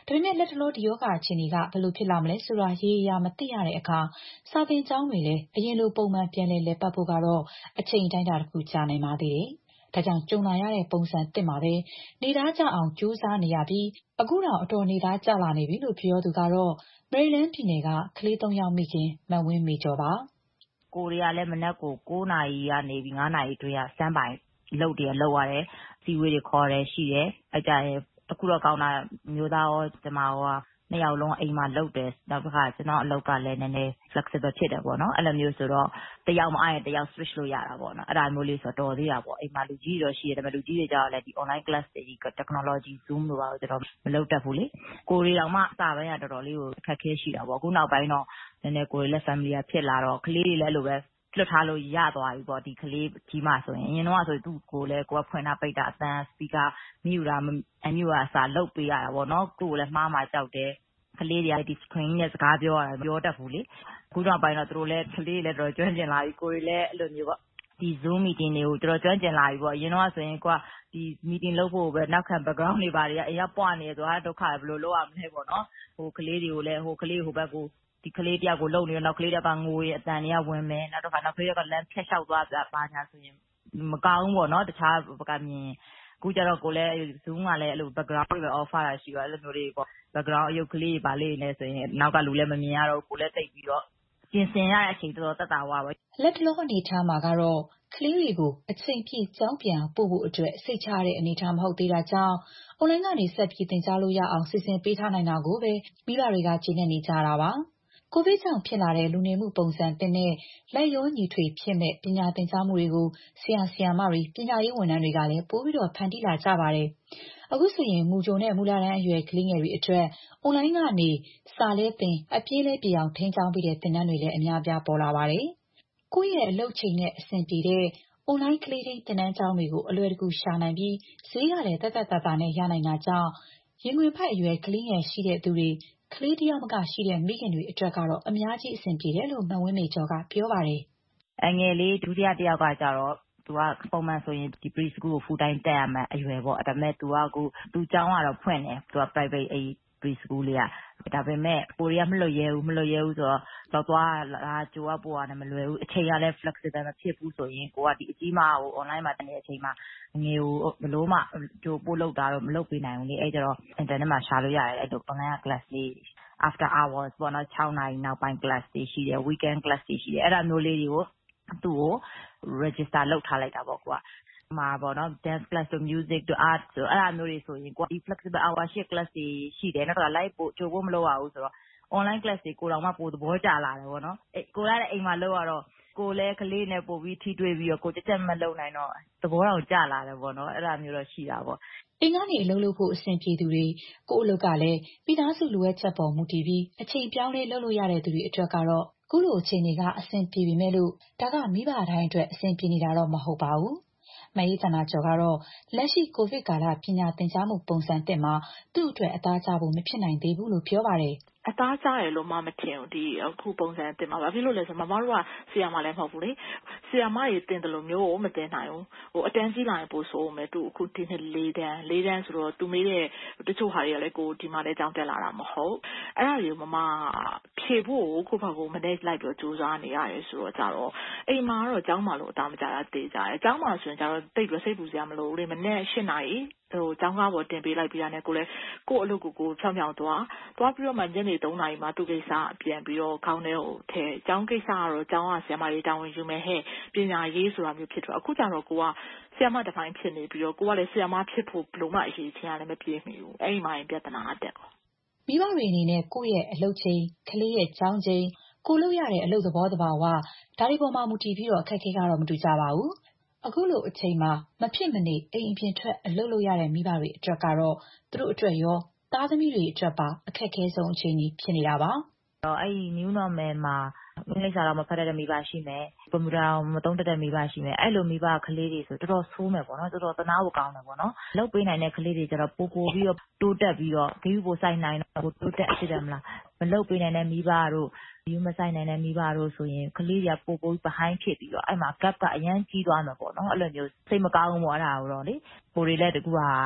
ဒါပေမဲ့လက်တလောဒီရောဂါအခြေအနေကဘယ်လိုဖြစ်လာမလဲဆိုတာရေရာမသိရတဲ့အခါစာသင်ကျောင်းတွေလည်းအရင်လိုပုံမှန်ပြန်လည်လည်ပတ်ဖို့ကတော့အချိန်တိုင်းတာတစ်ခုကြာနိုင်ပါသေးတယ်။ဒါကြောင့်ကြုံလာရတဲ့ပုံစံတစ်မှာပဲနေသားကြအောင်ကြိုးစားနေရပြီးအခုတော့အတော်နေသားကြလာနေပြီလို့ပြောသူကတော့မေရီလန်းပြည်နယ်ကကလေးသုံးယောက်မိခင်မဝင်းမေကျော်ပါ။ကိုရီးယားလည်းမနက်ကိုကိုးနာရီကနေပြီးငါးနာရီအတွင်းကစမ်းပိုင်လုပ်တယ်လုပ်ရတယ်။စီဝေးတွေခေါ်တယ်ရှိတယ်။အဲ့ကြရင်အခုတော့ကောင်းတာမျိုးသားရောကျမရောနှစ်ယောက်လုံးအိမ်မှာလုပ်တယ်နောက်တစ်ခါကျွန်တော်အလုပ်ကလည်းနည်းနည်း flexible ဖြစ်တယ်ပေါ့နော်အဲ့လိုမျိုးဆိုတော့တယောက်မအားရင်တယောက် switch လို့ရတာပေါ့နော်အဲ့ဒါမျိုးလေးဆိုတော့တော်သေးတာပေါ့အိမ်မှာလူကြီးတော့ရှိရတယ်ဒါပေမဲ့လူကြီးတွေကြောက်လည်းဒီ online class တွေ technology zoom လို့ပါတော့ကျွန်တော်မလုပ်တတ်ဘူးလေကိုရီတောင်မှအစပိုင်းကတော်တော်လေးကိုအခက်ခဲရှိတာပေါ့အခုနောက်ပိုင်းတော့နည်းနည်းကိုရီလည်း family ကဖြစ်လာတော့ကလေးတွေလည်းအဲ့လိုပဲလွတ်ထားလို့ရသွားပြီပေါ့ဒီကလေးကြီးမှဆိုရင်အရင်တော့ဆိုသူ့ကိုလည်းကိုကဖွင့်တာပိတ်တာအသံ speaker မြူတာအမြူတာအစားလုတ်ပေးရတာပေါ့နော်ကိုလည်းမှားမှကြောက်တယ်ကလေးတွေကဒီ screen နဲ့စကားပြောရတာပြောတတ်ဘူးလေအခုတော့ပိုင်းတော့သူတို့လည်းကလေးလည်းတော်တော်ကျွမ်းကျင်လာပြီကိုယ်လည်းအဲ့လိုမျိုးပေါ့ဒီ zoom meeting တွေကိုတော်တော်ကျွမ်းကျင်လာပြီပေါ့အရင်တော့ဆိုရင်ကိုကဒီ meeting လုပ်ဖို့ပဲနောက်ခံ background တွေပါတွေအရင်ပွားနေသွားဒုက္ခဘယ်လိုလုပ်ရမလဲပေါ့နော်ဟိုကလေးတွေကိုလည်းဟိုကလေးဟိုဘက်ကိုဒီကလေးတယောက်ကိုလုံနေတော့နောက်ကလေးတယောက်ကငိုရအတန်တွေကဝင်မယ်နောက်တစ်ခါနောက်ကလေးကလမ်းဖြတ်လျှောက်သွားပြပါညာဆိုရင်မကောင်းဘူးပေါ့နော်တခြားဘက်ကမြင်အခုကျတော့ကိုလည်း zoom ကလည်းအဲ့လို background တွေပဲ offer တာရှိတော့အဲ့လိုမျိုးတွေပေါ့ background အယုတ်ကလေးတွေပါလေးနေဆိုရင်နောက်ကလူလည်းမမြင်ရတော့ကိုလည်းတိတ်ပြီးတော့ပြင်ဆင်ရတဲ့အချိန်တော်တော်တက်တာဝါပဲလက်တလောအနေထားမှာကတော့ကလေးတွေကိုအချိန်ပြည့်ကြောင်းပြန်ပို့ဖို့အတွက်စိတ်ချရတဲ့အနေထားမဟုတ်သေးတာကြောင့် online ကနေဆက်ပြီးသင်ကြားလို့ရအောင်စီစဉ်ပေးထားနိုင်တာကိုပဲမိဘတွေကကျေနပ်နေကြတာပါကိုဗစ်ကြောင့်ဖြစ်လာတဲ့လူနေမှုပုံစံသစ်နဲ့လက်ရောညီထွေဖြစ်မဲ့ပညာသင်ကြားမှုတွေကိုဆရာဆရာမတွေပညာရေးဝန်ထမ်းတွေကလည်းပိုပြီးတော့ဖန်တီးလာကြပါတယ်။အခုဆိုရင်မူကြိုနဲ့မူလာတန်းအရွယ်ကလေးငယ်တွေအတွက် online ကနေစာလဲသင်အပြေးလဲပြအောင်ထိန်းကျောင်းပေးတဲ့သင်တန်းတွေလည်းအများပြားပေါ်လာပါတယ်။ကိုယ့်ရဲ့အလုပ်ချိန်နဲ့အဆင်ပြေတဲ့ online ကလေးထိန်းသင်တန်းကျောင်းတွေကိုအလွယ်တကူရှာနိုင်ပြီးဈေးကလည်းသက်သက်သာသာနဲ့ရနိုင်တာကြောင့်ရင်ဝင်ဖိုက်အရွယ်ကလေးငယ်ရှိတဲ့သူတွေကလေးတယောက်မကရှိတဲ့မိခင်တွေအတွက်ကတော့အများကြီးအဆင်ပြေတယ်လို့မဝင်းမေကျော်ကပြောပါတယ်။အငယ်လေးဒုတိယတယောက်ကကြတော့သူကပုံမှန်ဆိုရင်ဒီ preschool ကို full time တက်ရမယ်အရွယ်ပေါ့ဒါပေမဲ့သူကအခုသူကျောင်းကတော့ဖွင့်တယ်သူက private အဲ့ preschool လေးကဒါပေမဲ့ကိုရီးယားမလွတ်ရဲဘူးမလွတ်ရဲဘူးဆိုတော့တော့သွားလာကြိုးပို့ရတယ်မလွယ်ဘူးအချိန်ကလည်း flexible မဖြစ်ဘူးဆိုရင်ကိုကဒီအကြီးမကို online မှာတက်နေတဲ့အချိန်မှာငယ်ကိုဘလို့မှကြိုးပို့လောက်တာတော့မလုပ်ပေးနိုင်ဘူးလေအဲ့ကျတော့ internet မှာရှာလို့ရတယ်အဲ့လို online class လေး after hours ပေါ့နော်၆နာရီနောက်ပိုင်း class တွေရှိတယ် weekend class တွေရှိတယ်အဲ့ဒါမျိုးလေးတွေကိုသူ့ကို register လုပ်ထားလိုက်တာပေါ့ကွာမှာပေါ့နော် dance class တို့ music တို့ art တို့အဲ့ဒါမျိုးတွေဆိုရင်ကိုဒီ flexible hour shift class တွေရှိတယ်နောက်တော့ live ပို့ကြိုးဖို့မလုပ်ရဘူးဆိုတော့ online class တွေကိုတော့မှပိုသဘောကျလာတယ်ပေါ့နော်အဲ့ကိုရတဲ့အိမ်မှာလုပ်ရတော့ကိုလည်းကလေးနဲ့ပို့ပြီးထိတွေ့ပြီးတော့ကိုကြက်ကြက်မလုပ်နိုင်တော့သဘောတော့ကျလာတယ်ပေါ့နော်အဲ့ဒါမျိုးတော့ရှိတာပေါ့အင်္ဂါနေ့အလုပ်လုပ်ဖို့အဆင်ပြေသူတွေကိုအလုပ်ကလည်းမိသားစုလိုအပ်ချက်ပေါ်မူတည်ပြီးအချိန်ပြောင်းလဲလုပ်လို့ရတဲ့သူတွေအတွက်ကတော့ခုလိုအခြေအနေကအဆင်ပြေပေမဲ့လို့ဒါကမိဘတိုင်းအတွက်အဆင်ပြေနေတာတော့မဟုတ်ပါဘူး။မအေးသနာကျော်ကတော့လက်ရှိကိုဗစ်ကာလပညာသင်ကြားမှုပုံစံသစ်မှာသူ့အတွက်အသားကျဖို့မဖြစ်နိုင်သေးဘူးလို့ပြောပါတယ်။အသားကျတယ်လို့မှမထင်ဘူးဒီအခုပုံစံသစ်မှာဘာဖြစ်လို့လဲဆိုတော့မမတို့ကဆရာမလည်းမဟုတ်ဘူးလေဆရာမတွေတင်တယ်လို့မျိုးကိုမတင်နိုင်ဘူးဟိုအတန်းကြီးလာရင်ပို့ဆိုမယ်သူအခုဒီနှစ်လေးတန်းလေးတန်းဆိုတော့သူမေးတဲ့တချို့ဟာတွေကလည်းကိုဒီမှာလည်းကြောင်းတက်လာတာမဟုတ်အဲ့ဒါတွေကိုမမဖြေဖို့ကိုကိုယ့်ဘက်ကမနေ့လိုက်ပြီးစူးစမ်းနေရတယ်ဆိုတော့ကြတော့အိမ်မှာတော့ကျောင်းမှာလို့အသားမကျတာတေးကြတယ်ကျောင်းမှာဆိုရင်ကျတော့တိတ်ပြီးစိတ်ပူစရာမလိုဘူးလေမနေ့၈နာရီဟိုကျောင်းကားပေါ်တင်ပေးလိုက်ပြီးရတယ်ကိုလည်းကို့အလုပ်ကိုကိုဖြောင်းဖြောင်းသွားသွားပြီးတော့မှညနေ၃နာရီမှသူ့ကိစ္စပြန်ပြီးတော့ခေါင်းထဲကိုထဲကျောင်းကိစ္စကတော့ကျောင်းကဆရာမကြီးတာဝန်ယူမယ်ဟဲ့ပညာရေးဆိုတာမျိုးဖြစ်တော့အခုကျတော့ကိုကဆရာမတစ်ပိုင်းဖြစ်နေပြီးတော့ကိုကလည်းဆရာမဖြစ်ဖို့ဘလို့မှအရေးချင်းရတယ်မပြေမိဘူးအဲ့ဒီမှာရင်ပြဿနာအတက်ပေါ့မိဘတွေအနေနဲ့ကိုယ့်ရဲ့အလုပ်ချိန်ကလေးရဲ့ကျောင်းချိန်ကိုလုပ်ရတဲ့အလုပ်သဘောတဘာဝဒါတွေပေါ်မှာမူတည်ပြီးတော့အခက်အခဲကတော့မတူကြပါဘူးအခုလိုအချိန်မှာမဖြစ်မနေအိမ်အပြင်ထွက်အလုပ်လုပ်ရတဲ့မိဘတွေအတွက်ကတော့သူတို့အတွက်ရောသားသမီးတွေအတွက်ပါအခက်အခဲဆုံးအခြေအနေဖြစ်နေတာပါတော့အဲ့ဒီ new normal မှာအင်္ဂလိပ်စာတော့မဖတ်တတ်တဲ့မိဘရှိမယ်ကွန်ပျူတာမသုံးတတ်တဲ့မိဘရှိမယ်အဲ့လိုမိဘကလေးတွေဆိုတော်တော်ဆိုးမယ်ပေါ့နော်တော်တော်သနာဖို့ကောင်းတယ်ပေါ့နော်လုပ်ပေးနိုင်တဲ့ကလေးတွေကျတော့ပိုပိုပြီးတော့တိုးတက်ပြီးတော့ဂရုပိုဆိုင်နိုင်တော့တိုးတက်ဖြစ်တယ်မလားမလုပ်ပေးနိုင်တဲ့မိဘတို့ယူမဆိုင်နိုင်တဲ့မိဘတို့ဆိုရင်ကလေးတွေကပိုပို behind ဖြစ်ပြီးတော့အဲ့မှာ gap ကအရန်ကြီးသွားမှာပေါ့နော်အဲ့လိုမျိုးစိတ်မကောင်းဘူးပေါ့အဲ့ဒါကိုတော့လေပိုတွေလည်းတကူက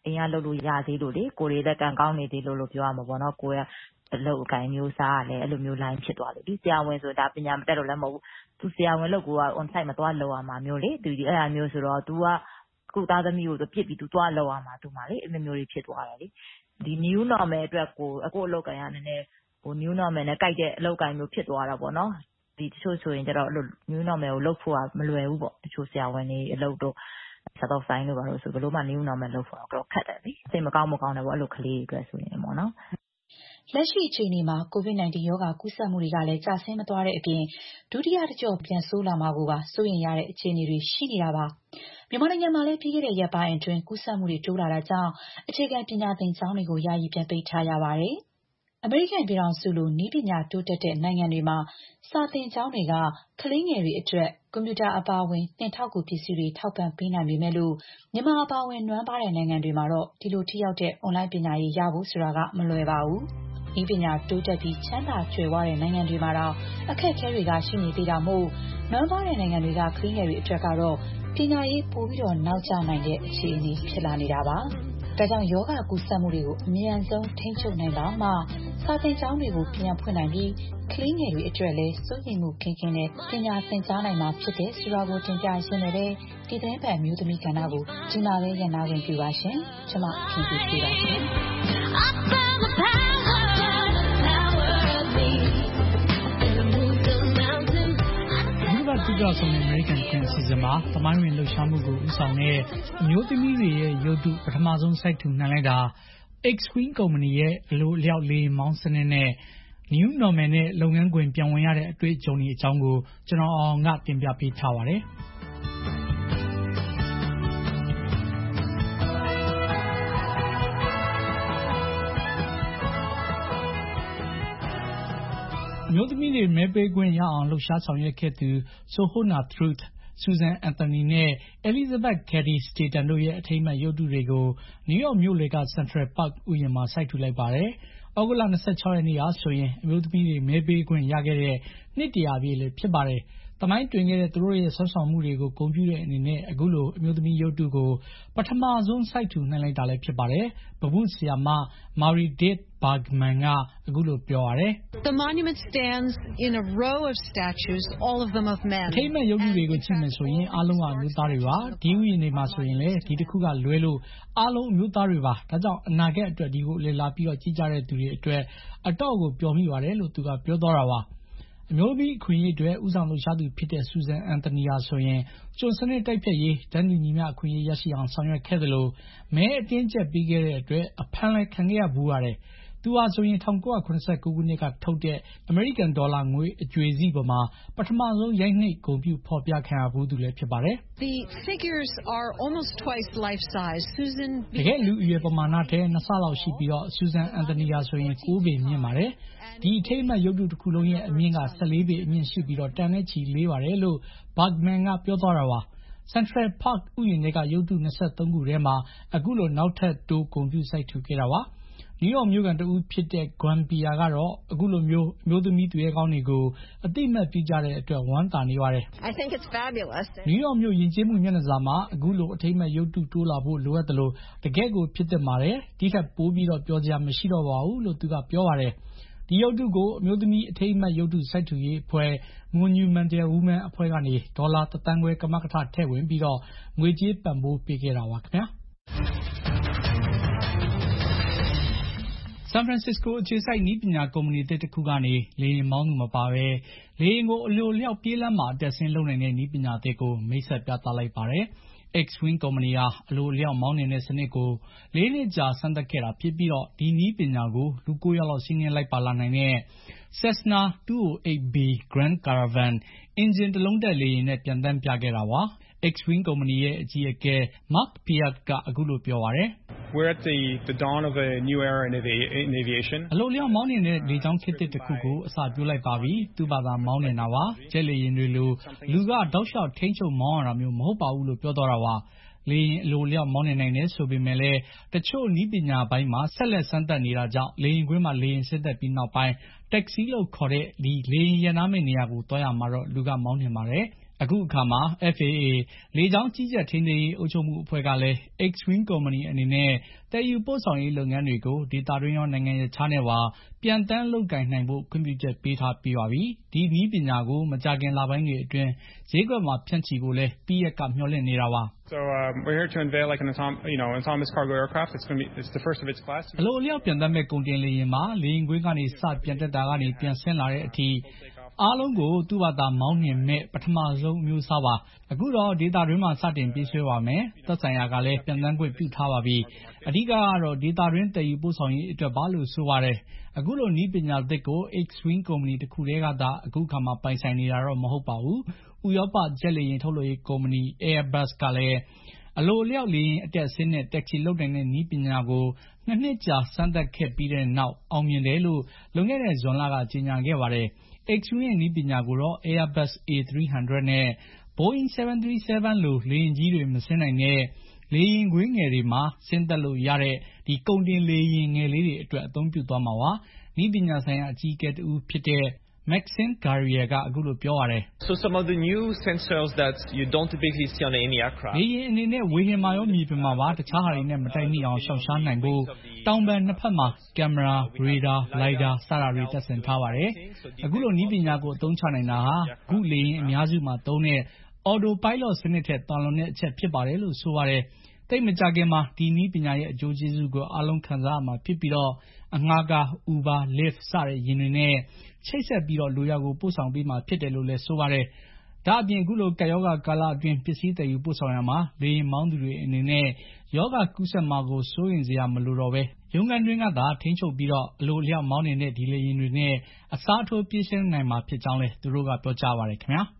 အိမ်ကလုပ်လို့ရသေးလို့လေကိုယ်တွေလက်ကံကောင်းနေသေးလို့လို့ပြောရမှာပေါ့နော်ကိုယ်ကအလုပ်အကိုင်မျိုးစားကလည်းအဲ့လိုမျိုး line ဖြစ်သွားလို့ဒီဆရာဝန်ဆိုဒါပညာမတတ်လို့လည်းမဟုတ်ဘူးသူဆရာဝန်လုပ်ကိုက on site မသွားလောက်ရမှာမျိုးလေသူဒီအဲ့ဒါမျိုးဆိုတော့ तू ကကုသားသမီးကိုပြစ်ပြီး तू သွားလောက်ရမှာ तू မှာလေအဲ့လိုမျိုးတွေဖြစ်သွားတယ်လေဒီ new normal အတွက်ကိုအခုအလုပ်ကိုင်ရနည်းနည်းဟို new normal နဲ့ကြိုက်တဲ့အလုပ်ကိုင်မျိုးဖြစ်သွားတာပေါ့နော်ဒီတချို့ဆိုရင်ကျတော့အဲ့လို new normal ကိုလုပ်ဖို့ကမလွယ်ဘူးပေါ့တချို့ဆရာဝန်တွေအလုပ်တော့ဆက်တော့ဆိုင်လို့ပါလို့ဆိုဘယ်လိုမှ new normal လုပ်ဖို့တော့ခက်တယ်လေစိတ်မကောင်းမကောင်းတယ်ပေါ့အဲ့လိုကလေးတွေအတွက်ဆိုရင်ပေါ့နော်လက်ရှိအခြေအနေမှာ ကိုဗစ် -19 ရောဂါကူးစက်မှုတွေကလည်းကျဆင်းမသွားတဲ့အပြင်ဒုတိယတစ်ကျော့ပြန်ဆိုးလာမှာကိုပါစိုးရိမ်ရတဲ့အခြေအနေတွေရှိနေတာပါမြန်မာနိုင်ငံမှာလည်းပြီးခဲ့တဲ့ရက်ပိုင်းအတွင်းကူးစက်မှုတွေတိုးလာတာကြောင့်အခြေခံပညာသင်ကျောင်းတွေကိုယာယီပြန်ပိတ်ထားရပါတယ်အမေရိကန်ပြည်ထောင်စုလိုနည်းပညာတိုးတက်တဲ့နိုင်ငံတွေမှာစာသင်ကျောင်းတွေကကလေးငယ်တွေအတွက်ကွန်ပျူတာအပါအဝင်သင်ထောက်ကူပစ္စည်းတွေထောက်ပံ့ပေးနိုင်ပေမဲ့လို့မြန်မာအပါအဝင်နွမ်းပါးတဲ့နိုင်ငံတွေမှာတော့ဒီလိုထိရောက်တဲ့ online ပညာရေးရဖို့ဆိုတာကမလွယ်ပါဘူး။ဤပညာတိုးတက်ပြီးချမ်းသာကြွယ်ဝတဲ့နိုင်ငံတွေမှာတော့အခက်အခဲတွေကရှိနေသေးတာမို့နွမ်းပါးတဲ့နိုင်ငံတွေကကလေးငယ်တွေအတွက်ကတော့ပညာရေးပိုပြီးတော့နောက်ကျနိုင်တဲ့အခြေအနေဖြစ်လာနေတာပါ။ဒါကြောင့်ယောဂကူးစက်မှုတွေကိုအမြန်ဆုံးထိန်းချုပ်နိုင်ပါမှစာသင်ကျောင်းတွေကိုပြန်ဖွင့်နိုင်ပြီးကလေးငယ်တွေအတွက်လည်းစိုးရိမ်မှုကင်းကင်းနဲ့ပညာသင်ကြားနိုင်မှာဖြစ်တဲ့ဆိုတာကိုတင်ပြရင်းနဲ့ပဲဒီသတင်းပတ်မျိုးသမီးကဏ္ဍကိုဒီမှာပဲရန်နာဝင်ပြပါရှင်။ကျွန်မခင်ဗျပြပါရှင်။ဒီကဆုံးတဲ့ American Fan Season မှာသမိုင်းဝင်လှုပ်ရှားမှုကိုဦးဆောင်တဲ့အမျိုးသမီးတွေရဲ့ရုပ်တုပထမဆုံးစိုက်ထူနိုင်လိုက်တာ X-Wing ကုမ္ပဏီရဲ့အလိုအလျောက်လေမောင်းစနစ်နဲ့ New Normal နဲ့လုပ်ငန်းခွင်ပြန်ဝင်ရတဲ့အတွေ့အကြုံတွေအကြောင်းကိုကျွန်တော်အောင်ကတင်ပြပေးထားပါတယ်။မျိုးသမီးတွေမဲပေးခွင့်ရအောင်လှုပ်ရှားဆောင်ရွက်ခဲ့သူ Sohona Truth, Susan Anthony နဲ့ Elizabeth Cady Stanton တို့ရဲ့အထိမ်းအမှတ်ရုပ်တုတွေကိုနယူးယောက်မြို့လယ်က Central Park ဥယျာဉ်မှာစိုက်ထူလိုက်ပါတယ်။ဩဂုတ်လ၂၆ရက်နေ့ဟာဆိုရင်အမျိုးသမီးတွေမဲပေးခွင့်ရခဲ့တဲ့နှစ်တရာပြည့်လည်းဖြစ်ပါတယ်။သမိုင်းတွင်ခဲ့တဲ့သူတို့ရဲ့ဆွမ်းဆောင်မှုတွေကိုဂုဏ်ပြုတဲ့အနေနဲ့အခုလိုအမျိုးသမီးရုပ်တုကိုပထမဆုံးစိုက်ထူနိုင်လိုက်တာလည်းဖြစ်ပါတယ်။ဗဟုဆရာမ Meredith Bergman ကအခုလိုပြောရတယ်။ The monument stands in a row of statues, all of them of men. အထိမ်းအမှတ်ရုပ်တုတွေကိုကြည့်မယ်ဆိုရင်အားလုံးကအမျိုးသားတွေပါ။ဒီဥယျာဉ်တွေမှာဆိုရင်လည်းဒီတစ်ခုကလွဲလို့အားလုံးအမျိုးသားတွေပါ။ဒါကြောင့်အနာဂတ်အတွက်ဒီကိုလေ့လာပြီးတော့ကြည့်ကြတဲ့သူတွေအတွက်အတော့ကိုပျော်မိပါတယ်လို့သူကပြောသွားတာပါ။အမျိုးသမီးအခွင့်အရေးအတွက်ဦးဆောင်လှုပ်ရှားသူဖြစ်တဲ့ Susan Anthony ဟာဆိုရင်ကျွန်စနစ်တိုက်ဖျက်ရေးတန်းတူညီမျှအခွင့်အရေးရရှိအောင်ဆောင်ရွက်ခဲ့တယ်လို့မဲအတင်းကျပ်ပြီးခဲ့တဲ့အတွက်အဖမ်းလည်းခံခဲ့ရဘူးပါတယ်။သူဟာဆိုရင်၁၉၇၉ခုနှစ်ကထုတ်တဲ့အမေရိကန်ဒေါ်လာငွေအကြွေစီးပေါ်မှာပထမဆုံးရိုက်နှိပ်ဂုဏ်ပြုဖော်ပြခံရဘူးသူလည်းဖြစ်ပါတယ်။ The figures are almost twice life size. Susan တကယ်လူအရွယ်ပမာဏတဲ့နှစ်ဆလောက်ရှိပြီးတော့ Susan Anthony ဟာဆိုရင်ကိုးပေမြင့်ပါတယ်။ဒီအထိမ်းအမှတ်ရုပ်တုတစ်ခုလုံးရဲ့အမြင့်က၁၄ပေအမြင့်ရှိပြီးတော့တန်တဲ့ချီလေးပါတယ်လို့ Bergman ကပြောသွားတာပါ။ Central Park ဥယျာဉ်တွေကရုပ်တု၂၃ခုထဲမှာအခုလိုနောက်ထပ်တိုးဂုဏ်ပြုစိုက်ထူခဲ့တာပါ။နယူးယောက်မြို့ကန်တဦးဖြစ်တဲ့ Gwen Pierre ကတော့အခုလိုမျိုးအမျိုးသမီးသူရဲကောင်းတွေကိုအသိအမှတ်ပြုကြတဲ့အတွက်ဝမ်းသာနေပါတယ်။ I think it's fabulous. နယူးယောက်မြို့ယဉ်ကျေးမှုမျက်နှာစာမှာအခုလိုအထိမ်းအမှတ်ရုပ်တုတိုးလာဖို့လိုအပ်တယ်လို့တကယ့်ကိုဖြစ်သင့်ပါတယ်။ဒီထက်ပိုပြီးတော့ပြောစရာမရှိတော့ပါဘူးလို့သူကပြောပါတယ်။ဒီရုပ်တုကိုအမျိုးသမီးအထိမ်းအမှတ်ရုပ်တုစိုက်ထူရေးအဖွဲ့ Monumental Women အဖွဲ့ကနေဒေါ်လာတစ်သန်းခွဲကမကထထည့်ဝင်ပြီးတော့ငွေကြေးပံ့ပိုးပေးခဲ့တာပါခင်ဗျာ။ San Francisco အခြေစိုက်နည်းပညာကုမ္ပဏီသစ်တစ်ခုကနေလေယာဉ်မောင်းသူမပါဘဲလေယာဉ်ကိုအလိုအလျောက်ပြေးလမ်းမှာအတက်ဆင်းလုပ်နိုင်တဲ့နည်းပညာသစ်ကိုမိတ်ဆက်ပြသလိုက်ပါတယ်။ X-Wing ကုမ္ပဏီဟာအလိုအလျောက်မောင်းနေတဲ့စနစ်ကိုလေးနှစ်ကြာစမ်းသပ်ခဲ့တာဖြစ်ပြီးတော့ဒီနည်းပညာကိုလူကိုးယောက်လောက်စီးနင်းလိုက်ပါလာနိုင်တဲ့ Cessna two oh eight B Grand Caravan အင်ဂျင်တစ်လုံးတပ်လေယာဉ်နဲ့ပျံသန်းပြခဲ့တာပါ။ X-Wing ကုမ္ပဏီရဲ့အကြီးအကဲ Mark Piat ကအခုလိုပြောပါတယ်။ We're at the the dawn of a new era in aviation. အလိုလျောက်မောင်းနေတဲ့လေကြောင်းခေတ်တစ်ခုကိုအစပြုလိုက်ပါပြီ။သူ့ဘာသာမောင်းနေတာပါ။ဂျက်လေယာဉ်တွေလိုလူကတောက်လျှောက်ထိန်းချုပ်မောင်းရတာမျိုးမဟုတ်ပါဘူးလို့ပြောသွားတာပါ။လေယာဉ်အလိုလျောက်မောင်းနေနိုင်တယ်ဆိုပေမဲ့လည်းတချို့နည်းပညာပိုင်းမှာဆက်လက်စမ်းသပ်နေတာကြောင့်လေယာဉ်ကွင်းမှာလေယာဉ်ဆင်းသက်ပြီးနောက်ပိုင်း taxi လို့ခေါ်တဲ့ဒီလေယာဉ်ရပ်နားမယ့်နေရာကိုသွားရမှာတော့လူကမောင်းနေပါတယ်။အခုအခါမှာ F A A လေကြောင်းကြီးကြပ်ထိန်းသိမ်းရေးအုပ်ချုပ်မှုအဖွဲ့ကလည်း Xwing ကုမ္ပဏီအနေနဲ့သယ်ယူပို့ဆောင်ရေးလုပ်ငန်းတွေကိုဒေသတွင်းရောနိုင်ငံရပ်ခြားနဲ့ပါပျံသန်းလုပ်ကိုင်နိုင်ဖို့ခွင့်ပြုချက်ပေးထားပြီးပါပြီ။ဒီနည်းပညာကိုမကြာခင်လပိုင်းတွေအတွင်းဈေးကွက်မှာဖြန့်ချီဖို့လည်းပြီးရက်ကမျှော်လင့်နေတာပါ။ So um, we're here to unveil like an autom- you know, autonomous cargo aircraft. It's going to be it's the first of its class. အလိုအလျောက်ပြန်တက်မဲ့ကုန်တင်လေယာဉ်မှာလေယာဉ်ကွင်းကနေစပြန်တက်တာကနေပြန်ဆင်းလာတဲ့အထိအားလုံးကိုသူ့ဘာသာမောင်းနှင်မဲ့ပထမဆုံးမျိုးစားပါအခုတော့ဒေတာတွင်းမှာစတင်ပြေးဆွဲပါမယ်သက်ဆိုင်ရာကလည်းပြန်တန်းခွင့်ပြုထားပါပြီအဓိကကတော့ဒေတာတွင်းတည်ယူပို့ဆောင်ရေးအတွက်ပါလို့ဆိုပါတယ်အခုလိုနီးပညာသစ်ကို Xwing ကုမ္ပဏီတစ်ခုတည်းကသာအခုခါမှာပိုင်ဆိုင်နေတာတော့မဟုတ်ပါဘူးဥရောပဂျက်လေယာဉ်ထုတ်လုပ်ရေးကုမ္ပဏီ Airbus ကလည်းအလိုအလျောက်လေယာဉ်အတက်ဆင်းနဲ့တက်ချီလုပ်နိုင်တဲ့နည်းပညာကိုနှစ်နှစ်ကြာစမ်းသပ်ခဲ့ပြီးတဲ့နောက်အောင်မြင်တယ်လို့လွန်ခဲ့တဲ့ဇွန်လကကြေညာခဲ့ပါတယ်Xwing ရဲ့နည်းပညာကိုတော့ Airbus A three hundred နဲ့ Boeing seven thirty-seven လိုလေယာဉ်ကြီးတွေမဆင်းနိုင်တဲ့လေယာဉ်ကွင်းငယ်တွေမှာဆင်းသက်လို့ရတဲ့ဒီကုန်တင်လေယာဉ်ငယ်လေးတွေအတွက်အသုံးပြုသွားမှာပါနည်းပညာဆိုင်ရာအကြီးအကဲတူဖြစ်တဲ့Maxime Garrier ကအခုလိုပြောပါတယ် So some of the new sensors that you don't typically see on any aircraft. လေယာဉ်အနေနဲ့ဝေဟင်မှာရောမြေပြင်မှာပါတခြားဟာတွေနဲ့မတိုက်မိအောင်ရှောင်ရှားနိုင်ဖို့တောင်ပံနှစ်ဖက်မှာကင်မရာရေဒါလိုက်ဒါစတာတွေတပ်ဆင်ထားပါတယ်အခုလိုနည်းပညာကိုအသုံးချနိုင်တာဟာအခုလေယာဉ်အများစုမှာသုံးတဲ့ Auto Pilot စနစ်ထက်တော်လွန်တဲ့အချက်ဖြစ်ပါတယ်လို့ဆိုပါတယ်တိတ်မကြခင်မှာဒီနည်းပညာရဲ့အကျိုးကျေးဇူးကိုအားလုံးခံစားရမှာဖြစ်ပြီးတော့အငှားကား Uber, Lyft စတဲ့ယာဉ်တွေနဲ့ချိတ်ဆက်ပြီးတော့လူရကိုပို့ဆောင်ပေးမှာဖြစ်တယ်လို့လည်းဆိုပါတယ်။ဒါအပြင်အခုလိုကက်ယောဂကာလအတွင်းပစ္စည်းတည်ယူပို့ဆောင်ရမှာလေယာဉ်မောင်းသူတွေအနေနဲ့ယောဂကူးစက်မှာကိုစိုးရိမ်စရာမလိုတော့ပဲရုံးခန်းတွင်းကသာထိန်းချုပ်ပြီးတော့အလိုအလျောက်မောင်းနေတဲ့ဒီလေယာဉ်တွေနဲ့အစားထိုးပြေးဆွဲနိုင်မှာဖြစ်ကြောင်းလည်းသူတို့ကပြောကြားပါတယ်ခင်ဗျာ။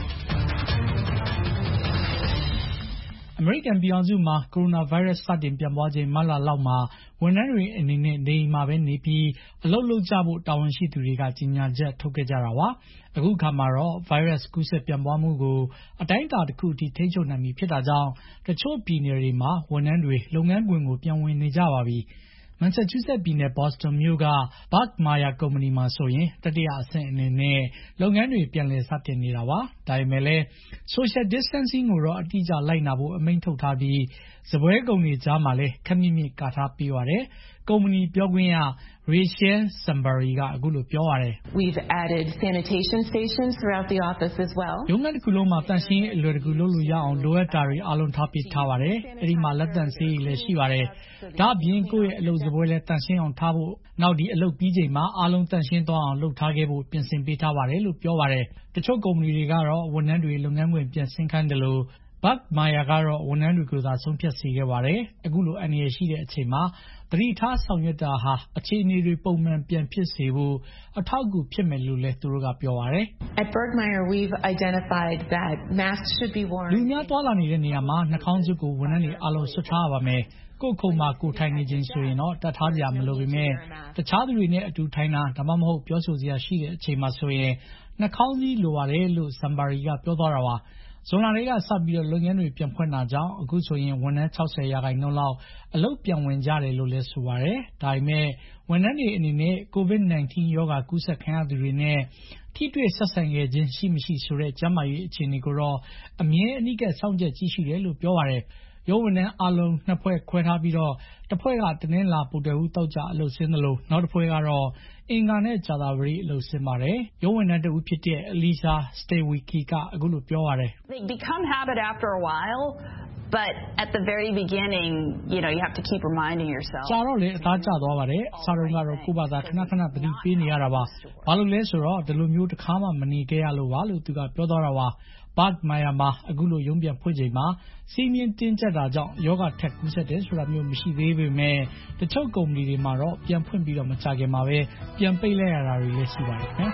အမေရိကန်ပြည်ထောင်စုမှာကိုရိုနာဗိုင်းရပ်စ်စတင်ပြန့်ပွားချိန်မတ်လလောက်မှာဝန်ထမ်းတွေအနေနဲ့နေအိမ်မှာပဲနေပြီးအလုပ်လုပ်ကြဖို့တာဝန်ရှိသူတွေကကြေညာချက်ထုတ်ခဲ့ကြတာပါအခုခါမှာတော့ဗိုင်းရပ်စ်ကူးစက်ပြန့်ပွားမှုကိုအတိုင်းအတာတစ်ခုအထိထိန်းချုပ်နိုင်ပြီဖြစ်တာကြောင့်တချို့ပြည်နယ်တွေမှာဝန်ထမ်းတွေလုပ်ငန်းခွင်ကိုပြန်ဝင်နေကြပါပြီမန်ချက်ချူးဆက်ပြည်နယ်ဘော့စတွန်မြို့က Bach Maya ကုမ္ပဏီမှာဆိုရင်တတိယအဆင့်အနေနဲ့လုပ်ငန်းတွေပြန်လည်စတင်နေတာပါဒါပေမဲ့လည်း social distancing ကိုတော့အတိအကျလိုက်နာဖို့အမိန့်ထုတ်ထားပြီးစပွဲကုံတွေကြားမှာလည်းခက်မြင့်မြင့်ကာထားပေးပါတယ်ကုမ္ပဏီပြောခွင့်ရ Rachel Sambari ကအခုလိုပြောပါတယ် We've added sanitation stations throughout the office as well. ရုံးခန်းတစ်ခုလုံးမှာတန့်ရှင်းရေးအလွယ်တကူလုပ်လို့ရအောင်လိုအပ်တာတွေအားလုံးထားပေးထားပါတယ်အဲဒီမှာလက်သန့်ဆေးရည်လည်းရှိပါတယ်ဒါအပြင်ကိုယ့်ရဲ့အလုပ်စပွဲလည်းတန့်ရှင်းအောင်ထားဖို့နောက်ဒီအလုပ်ပြီးချိန်မှာအားလုံးတန့်ရှင်းသွားအောင်လုပ်ထားခဲ့ဖို့ပြင်ဆင်ပေးထားပါတယ်လို့ပြောပါတယ်တချို့ကုမ္ပဏီတွေကတော့ဝန်ထမ်းတွေလုပ်ငန်းခွင်ပြန်ဆင်းခိုင်းတယ်လို့Bach Maya ကတော့ဝန်ထမ်းတွေကိုသာဆုံးဖြတ်စေခဲ့ပါတယ်အခုလိုအန္တရာယ်ရှိတဲ့အချိန်မှာသတိထားဆောင်ရွက်တာဟာအခြေအနေတွေပုံမှန်ပြန်ဖြစ်စေဖို့အထောက်အကူဖြစ်မယ်လို့လည်းသူတို့ကပြောပါတယ် At Bergmeyer we've identified that masks should be worn လူများသွားလာနေတဲ့နေရာမှာနှာခေါင်းစွပ်ကိုဝန်ထမ်းတွေအားလုံးဆွတ်ထားရပါမယ်ကိုယ်ခုံမှာကိုထိုင်နေခြင်းဆိုရင်တော့တတ်ထားကြမလို့ပေမဲ့တခြားသူတွေနဲ့အတူထိုင်တာဒါမှမဟုတ်ပြောဆိုစရာရှိတဲ့အချိန်မှာဆိုရင်နှာခေါင်းစည်းလိုရတယ်လို့ Sambari ကပြောသွားတာပါဇွန်လတွေကစပြီးတော့လုပ်ငန်းတွေပြန်ဖွင့်တာကြောင့်အခုဆိုရင်ဝန်ထမ်း၆၀ရာခိုင်နှုန်းလောက်အလုပ်ပြန်ဝင်ကြတယ်လို့လည်းဆိုပါတယ်ဒါပေမဲ့ဝန်ထမ်းတွေအနေနဲ့ ကိုဗစ်nineteen ရောဂါကူးစက်ခံရသူတွေနဲ့ထိတွေ့ဆက်ဆံခဲ့ခြင်းရှိမရှိဆိုတဲ့ကျန်းမာရေးအခြေအနေကိုတော့အမြဲအနိကစောင့်ကြည့်ကြည့်ရှုတယ်လို့ပြောပါတယ်ရုံးဝန်ထမ်းအလုံးနှစ်ဖွဲ့ခွဲထားပြီးတော့တစ်ဖွဲ့ကတင်းင်းလာပူတယ်ဟုတောက်ကြအလုပ်ဆင်းတယ်လို့နောက်တစ်ဖွဲ့ကတော့အင်္ဂါနဲ့ကြာသပတေးအလုပ်ဆင်းပါတယ်ရုံးဝန်ထမ်းတဦးဖြစ်တဲ့ Elisa Stewicki ကအခုလိုပြောပါတယ် They become habit after a while but at the very beginning you know you have to keep reminding yourself ကြာတော့လေအသားကျသွားပါတယ်အစားတော့ကတော့ကိုယ့်ဘာသာခဏခဏသတိပေးနေရတာပါဘာလို့လဲဆိုတော့ဒီလိုမျိုးတစ်ခါမှမနေခဲ့ရလို့ပါလို့သူကပြောသွားတာပါBach Maya မှာအခုလိုရုံးပြန်ဖွင့်ချိန်မှာစီးမြင့်တင်းကျပ်တာကြောင့်ယောဂထက်ကူးစက်တယ်ဆိုတာမျိုးမရှိသေးပေမဲ့တချို့ကုမ္ပဏီတွေမှာတော့ပြန်ဖွင့်ပြီးတော့မကြခင်မှာပဲပြန်ပိတ်လိုက်ရတာတွေလည်းရှိပါတယ်ခင်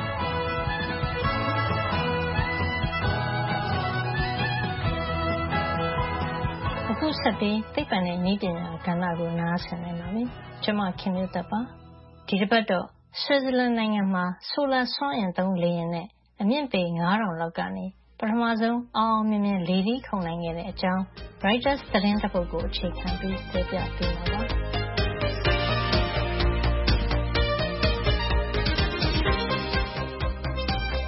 ဗျာအခုဆက်ပြီးသိပ္ပံနဲ့နည်းပညာကဏ္ဍကိုနားဆင်နိုင်ပါပြီကျွန်မခင်မျိုးသက်ပါဒီတစ်ပတ်တော့ဆွစ်ဇာလန်နိုင်ငံမှာဆိုလာစွမ်းအင်သုံးလေယာဉ်နဲ့အမြင့်ပေငါးထောင်လောက်ကနေပထမဆုံးအောင်အောင်မြင်မြင်လေဒီခုန်နိုင်ခဲ့တဲ့အကြောင်း Reuters သတင်းတစ်ပုဒ်ကိုအခြေခံပြီးပြောပြပေးမှာပါန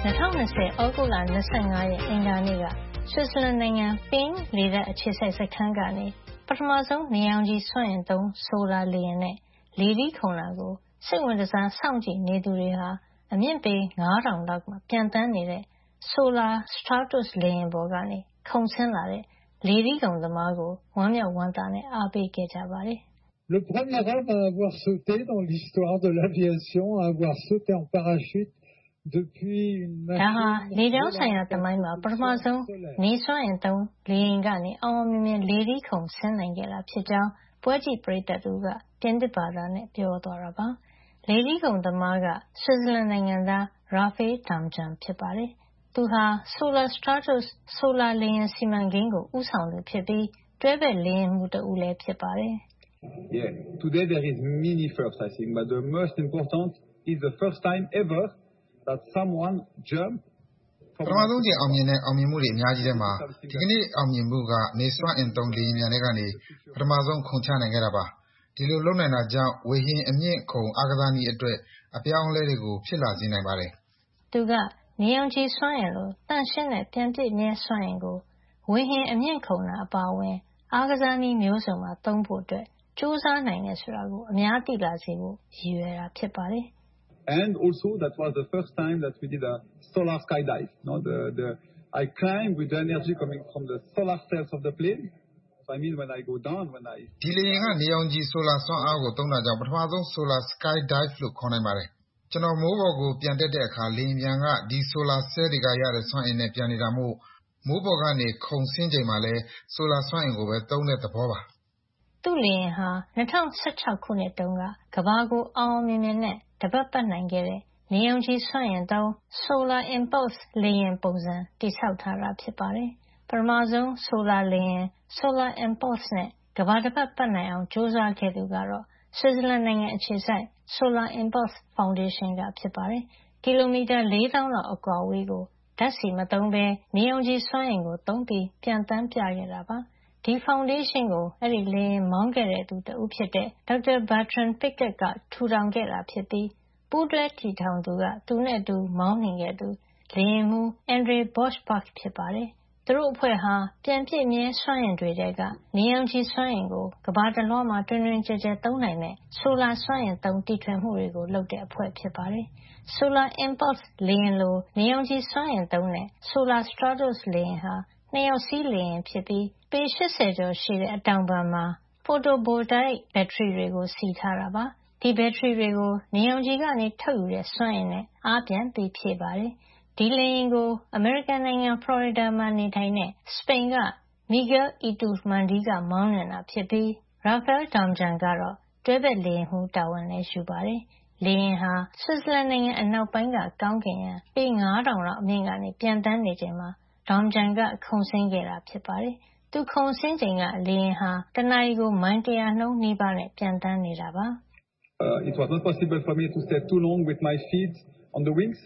၂၀၂၀ ဩဂုတ်လ၂၅ ရက်အင်္ဂါနေ့ကဆွစ်ဇာလန်နိုင်ငံပင်းလေတပ်အခြေစိုက်စခန်းကနေပထမဆုံးနေရောင်ခြည်စွမ်းအင်သုံးဆိုလာလေယာဉ်နဲ့လေထီးခုန်တာကိုစိတ်ဝင်တစားစောင့်ကြည့်နေသူတွေဟာအမြင့်ပေငါးထောင်လောက်မှာပျံသန်းနေတဲ့ Solar Stratos လေယာဉ်ပေါ်ကနေခုန်ဆင်းလာတဲ့လေထီးခုန်သမားကိုဝမ်းမြောက်ဝမ်းသာနဲ့အားပေးခဲ့ကြပါတယ်။ Le premier homme à avoir sauté dans l'histoire de l'aviation, à avoir sauté en parachute depuis une machine. ဒါဟာလေကြောင်းဆိုင်ရာသမိုင်းမှာပထမဆုံးနေစွမ်းအင်သုံးလေယာဉ်ကနေအောင်အောင်မြင်မြင်လေထီးခုန်ဆင်းနိုင်ခဲ့တာဖြစ်ကြောင်းပွဲကြည့်ပရိသတ်တို့ကပြင်သစ်ဘာသာနဲ့ပြောသွားတာပါ။လေထီးခုန်သမားကဆွစ်ဇာလန်နိုင်ငံသား Rafael Damjan ဖြစ်ပါတယ်။သူဟာ Solar Stratos ဆိုလာလေယာဉ်စီမံကိန်းကိုဦးဆောင်သူဖြစ်ပြီးတွဲဘက်လေယာဉ်မှူးတဦးလည်းဖြစ်ပါတယ်။ Yeah, today there is many firsts, I think, but the most important is the first time ever that someone jumped. ပထမဆုံးကျအောင်မြင်တဲ့အောင်မြင်မှုတွေအများကြီးထဲမှာဒီကနေ့အောင်မြင်မှုကနေစွမ်းအင်သုံးလေယာဉ်များတွေကနေပထမဆုံးခုန်ချနိုင်ခဲ့တာပါဒီလိုလုပ်နိုင်တာကြောင့်ဝေဟင်အမြင့်ခုန်အားကစားနည်းအတွက်အပြောင်းအလဲတွေကိုဖြစ်လာစေနိုင်ပါတယ်သူကနေရောင်ခြည်စွမ်းအင်လိုတန့်ရှင်းတဲ့ပြန်ပြည့်မြဲစွမ်းအင်ကိုဝေဟင်အမြင့်ခုန်တာအပါအဝင်အားကစားနည်းမျိုးစုံမှာသုံးဖို့အတွက်စူးစမ်းနိုင်တယ်ဆိုတာကိုအများသိလာစေဖို့ရည်ရွယ်တာဖြစ်ပါတယ် And also that was the first time that we did a solar skydive. No, the the I climbed with the energy coming from the solar cells of the plane. So I mean when I go down, when I ဒီလေယာဉ်ကနေရောင်ခြည်ဆိုလာစွမ်းအားကိုသုံးတာကြောင့်ပထမဆုံး solar skydive လို့ခေါ်နိုင်ပါတယ်ကျွန်တော်မိုးပေါ်ကိုပြန်တက်တဲ့အခါလေယာဉ်ပြန်ကဒီ solar cell တွေကရတဲ့စွမ်းအင်နဲ့ပြန်နေတာမို့မိုးပေါ်ကနေခုန်ဆင်းချိန်မှာလဲ solar စွမ်းအင်ကိုပဲသုံးတဲ့သဘောပါသူ့လေယာဉ်ဟာ၂၀၁၆ခုနှစ်တုန်းကကမ္ဘာကိုအောင်အောင်မြင်မြင်နဲ့တပတ်ပတ်နိုင်ခဲ့တဲ့နေရောင်ခြည်စွမ်းအင်သုံး Solar Impulse လေယာဉ်ပုံစံတည်ဆောက်ထားတာဖြစ်ပါတယ်ပထမဆုံး Solar လေယာဉ် Solar Impulse နဲ့ကမ္ဘာတပတ်ပတ်နိုင်အောင်ကြိုးစားခဲ့သူကတော့ဆွစ်ဇာလန်နိုင်ငံအခြေစိုက် Solar Impulse Foundation ကဖြစ်ပါတယ်ကီလိုမီတာလေးသောင်းလောက်အကွာအဝေးကိုဓာတ်ဆီမသုံးဘဲနေရောင်ခြည်စွမ်းအင်ကိုသုံးပြီးပျံသန်းပြခဲ့တာပါဒီဖောင်ဒေးရှင်းကိုအဲ့ဒီလေယာဉ်မောင်းခဲ့တဲ့သူတဦးဖြစ်တဲ့ဒေါက်တာ Bertrand Piccard ကထူထောင်ခဲ့တာဖြစ်ပြီးပူးတွဲတည်ထောင်သူကသူနဲ့အတူမောင်းနှင်ခဲ့သူလေယာဉ်မှူး Andre Borschbach ဖြစ်ပါတယ်သူတို့အဖွဲ့ဟာပြန်ပြည့်မြဲစွမ်းအင်တွေထဲကနေရောင်ခြည်စွမ်းအင်ကိုကမ္ဘာတစ်လွှားမှာတွင်တွင်ကျယ်ကျယ်သုံးနိုင်တဲ့ဆိုလာစွမ်းအင်သုံးတီထွင်မှုတွေကိုလုပ်တဲ့အဖွဲ့ဖြစ်ပါတယ် Solar Impulse လေယာဉ်လိုနေရောင်ခြည်စွမ်းအင်သုံးတဲ့ Solar Stratos လေယာဉ်ဟာနှစ်ယောက်စီးလေယာဉ်ဖြစ်ပြီးပေ၈၀ကျော်ရှည်တဲ့အတောင်ပံမှာ photovoltaic ဘက်ထရီတွေကိုစီထားတာပါဒီဘက်ထရီတွေကိုနေရောင်ခြည်ကနေထုတ်ယူတဲ့စွမ်းအင်နဲ့အားပြန်ပြီးဖြည့်ပါတယ်ဒီလေယာဉ်ကိုအမေရိကန်နိုင်ငံဖလော်ရီဒါမှာနေထိုင်တဲ့စပိန်က Miguel Iturbandi ကမောင်းနှင်တာဖြစ်ပြီး Rafael Damjan ကတော့တွဲဘက်လေယာဉ်မှူးတာဝန်နဲ့ယူပါတယ်လေယာဉ်ဟာဆွစ်ဇာလန်နိုင်ငံအနောက်ပိုင်းကကောင်းကင်ယံပေငါးထောင်လောက်အမြင့်ကနေပျံသန်းနေချိန်မှာDamjan ကခုန်ဆင်းခဲ့တာဖြစ်ပါတယ်။သူခုန်ဆင်းချိန်ကလေယာဉ်ဟာတနာရီကိုမိုင်တစ်ရာနှုန်းနီးပါးနဲ့ပျံသန်းနေတာပါ။ It was not possible for me to stay too long with my feet on the wings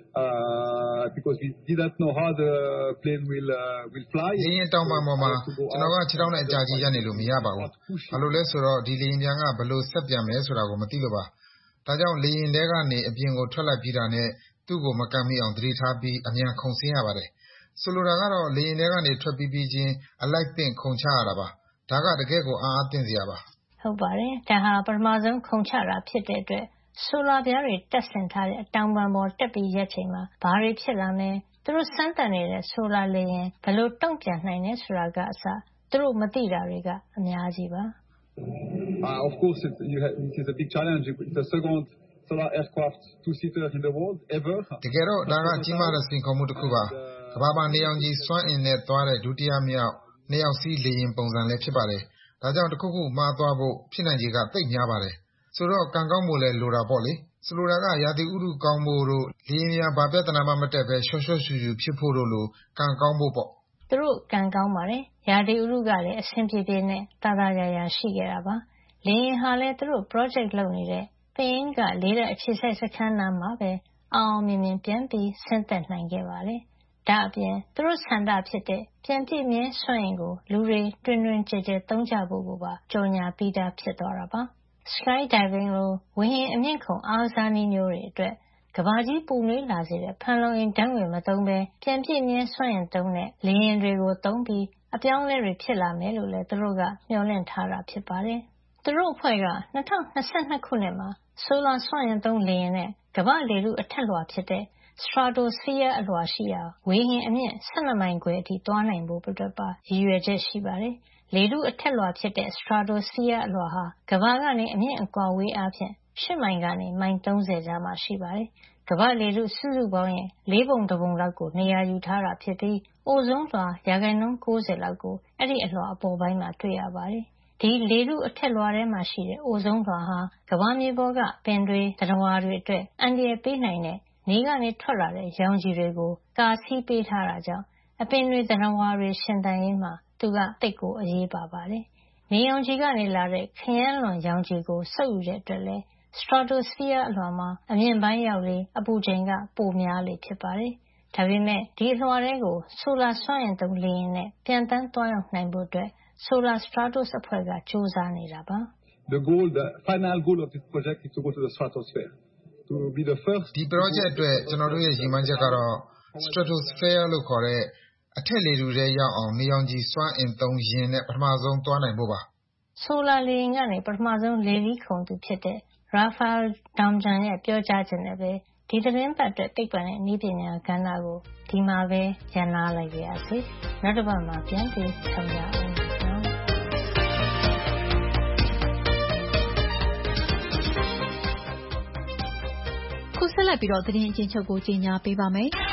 uh because we didn't know how the plane will uh, will fly. လေယာဉ်တောင်ပံပေါ်မှာကျွန်တော်ကခြေထောက်နဲ့အကြာကြီးရပ်နေလို့မရပါဘူး။ဘာလို့လဲဆိုတော့ဒီလေယာဉ်ပြန်ကဘယ်လိုဆက်ပြန်မယ်ဆိုတာကိုမသိလို့ပါ။ဒါကြောင့်လေယာဉ်ထဲကနေအပြင်ကိုထွက်လိုက်ပြီးတာနဲ့သူ့ကိုမကမ်းမိအောင်သတိထားပြီးအမြန်ခုန်ဆင်းရပါတယ်။ဆိုလိုတာကတော့လေယာဉ်ထဲကနေထွက်ပြီးပြီးချင်းအလိုက်သင့်ခုန်ချရတာပါဒါကတကယ်ကိုအားအသင့်စရာပါဟုတ်ပါတယ်ဒါဟာပထမဆုံးခုန်ချတာဖြစ်တဲ့အတွက်ဆိုလာပြားတွေတက်ဆင်ထားတဲ့အတောင်ပံပေါ်တက်ပြီးရက်ချိန်မှာဘာတွေဖြစ်လာမလဲသူတို့စမ်းသပ်နေတဲ့ဆိုလာလေယာဉ်ဘယ်လိုတုံ့ပြန်နိုင်လဲဆိုတာကအစသူတို့မသိတာတွေကအများကြီးပါ Uh, of course it, you have, it is a big challenge it's the second solar aircraft two-seater in the world ever တကယ်တော့ဒါကကြီးမားတဲ့စိန်ခေါ်မှုတစ်ခုပါကမ္ဘာမှာနေအောင်ကြီးစွမ်းအင်နဲ့သွားတဲ့ဒုတိယမြောက်နေအောင်စီးလေယာဉ်ပုံစံလည်းဖြစ်ပါတယ်ဒါကြောင့်တစ်ခုခုမှားသွားဖို့ဖြစ်နိုင်ခြေကသိပ်များပါတယ်ဆိုတော့ကံကောင်းဖို့လည်းလိုတာပေါ့လေဆိုလိုတာကရာသီဥတုကောင်းဖို့တို့လေယာဉ်များဘာပြဿနာမှမတက်ပဲရှော့ရှော့ရှူရှူဖြစ်ဖို့တို့လိုကံကောင်းဖို့ပေါ့သူတို့ကံကောင်းပါတယ်ရာသီဥတုကလည်းအဆင်ပြေပြေနဲ့တာတာယာယာရှိခဲ့တာပါလေယာဉ်ဟာလည်းသူတို့ project လုပ်နေတဲ့ပင်းကလေးတဲ့အခြေစိုက်စခန်းနာမှာပဲအောင်မြင်မြင်ပြန်ပြီးဆင်းသက်နိုင်ခဲ့ပါတယ်။ဒါအပြင်သူတို့ဆန္ဒဖြစ်တဲ့ပြန်ပြည့်မြဲစွမ်းအင်ကိုလူတွေတွင်တွင်ကျယ်ကျယ်သုံးကြဖို့ကိုပါကြော်ညာပြီးသားဖြစ်သွားတာပါ။ Skydiving လိုဝေဟင်အမြင့်ခုန်အားကစားနည်းမျိုးတွေအတွက်ကဘာကြီးပူနွေးလာစေတဲ့ဖန်လုံအိမ်ဓာတ်ငွေမသုံးဘဲပြန်ပြည့်မြဲစွမ်းအင်သုံးတဲ့လေယာဉ်တွေကိုသုံးပြီးအပြောင်းအလဲတွေဖြစ်လာမယ်လို့လည်းသူတို့ကမျှော်လင့်ထားတာဖြစ်ပါတယ်။သူတို့အဖွဲ့က၂၀၂၂ခုနှစ်မှာဆိုလာစွမ်းအင်သုံးလေယာဉ်နဲ့ကမ္ဘာ့လေထုအထက်လွှာဖြစ်တဲ့ Stratosphere အလွှာရှိရာဝေဟင်အမြင့်၁၂မိုင်ခွဲအထိသွားနိုင်ဖို့အတွက်ပါရည်ရွယ်ချက်ရှိပါတယ်။လေထုအထက်လွှာဖြစ်တဲ့ Stratosphere အလွှာဟာကမ္ဘာကနေအမြင့်အကွာအဝေးအားဖြင့်၈မိုင်ကနေမိုင်၃၀ကြားမှာရှိပါတယ်။ကမ္ဘာ့လေထုစုစုပေါင်းရဲ့လေးပုံတစ်ပုံလောက်ကိုနေရာယူထားတာဖြစ်ပြီးအိုဇုံးလွှာရာခိုင်နှုန်း၉၀လောက်ကိုအဲ့ဒီအလွှာအပေါ်ပိုင်းမှာတွေ့ရပါတယ်။ဒီလေထုအထက်လွှာထဲမှာရှိတဲ့အိုဇုံးလွှာဟာကမ္ဘာမြေပေါ်ကပင်တွေသတ္တဝါတွေအတွက်အန္တရာယ်ပေးနိုင်တဲ့နေကနေထွက်လာတဲ့ရောင်ခြည်တွေကိုကာဆီးပေးထားတာကြောင့်အပင်တွေသတ္တဝါတွေရှင်သန်ရေးမှာသူကသိပ်ကိုအရေးပါပါတယ်။နေရောင်ခြည်ကနေလာတဲ့ခရမ်းလွန်ရောင်ခြည်ကိုစုပ်ယူတဲ့အတွက်လည်း Stratosphere အလွှာမှာအမြင့်ပိုင်းရောက်လေအပူချိန်ကပိုများလေဖြစ်ပါတယ်။ဒါပေမဲ့ဒီအလွှာတွေကိုဆိုလာစွမ်းအင်သုံးလေယာဉ်နဲ့ပြန်တန်းသွားရောက်နိုင်ဖို့အတွက် Solar Stratos အဖွဲ့ကစူးစမ်းနေတာပါ။ The goal, the final goal of this project is to go to the stratosphere. To be the first ဒီ project အတွက်ကျွန်တော်တို့ရဲ့ရည်မှန်းချက်ကတော့ stratosphere လို့ခေါ်တဲ့အထက်လေထုထဲရောက်အောင်နေရောင်ခြည်စွမ်းအင်သုံးယာဉ်နဲ့ပထမဆုံးသွားနိုင်ဖို့ပါ။ ဆိုလာလေယာဉ်ကနေပထမဆုံးလေပြီးခုန်သူဖြစ်တဲ့ Rafael Damjan ရဲ့ပြောကြားချက်နဲ့ပဲဒီသတင်းပတ်အတွက်သိပ္ပံနဲ့နည်းပညာကဏ္ဍကိုဒီမှာပဲရန်နာလိုက်ပါရစေ။နောက်တစ်ပတ်မှာပြန်ပြီးဆုံရအောင်ခုဆက်လက်ပြီးတော့သတင်းအချင်းချုပ်ကိုကြီးညာပေးပါမယ်။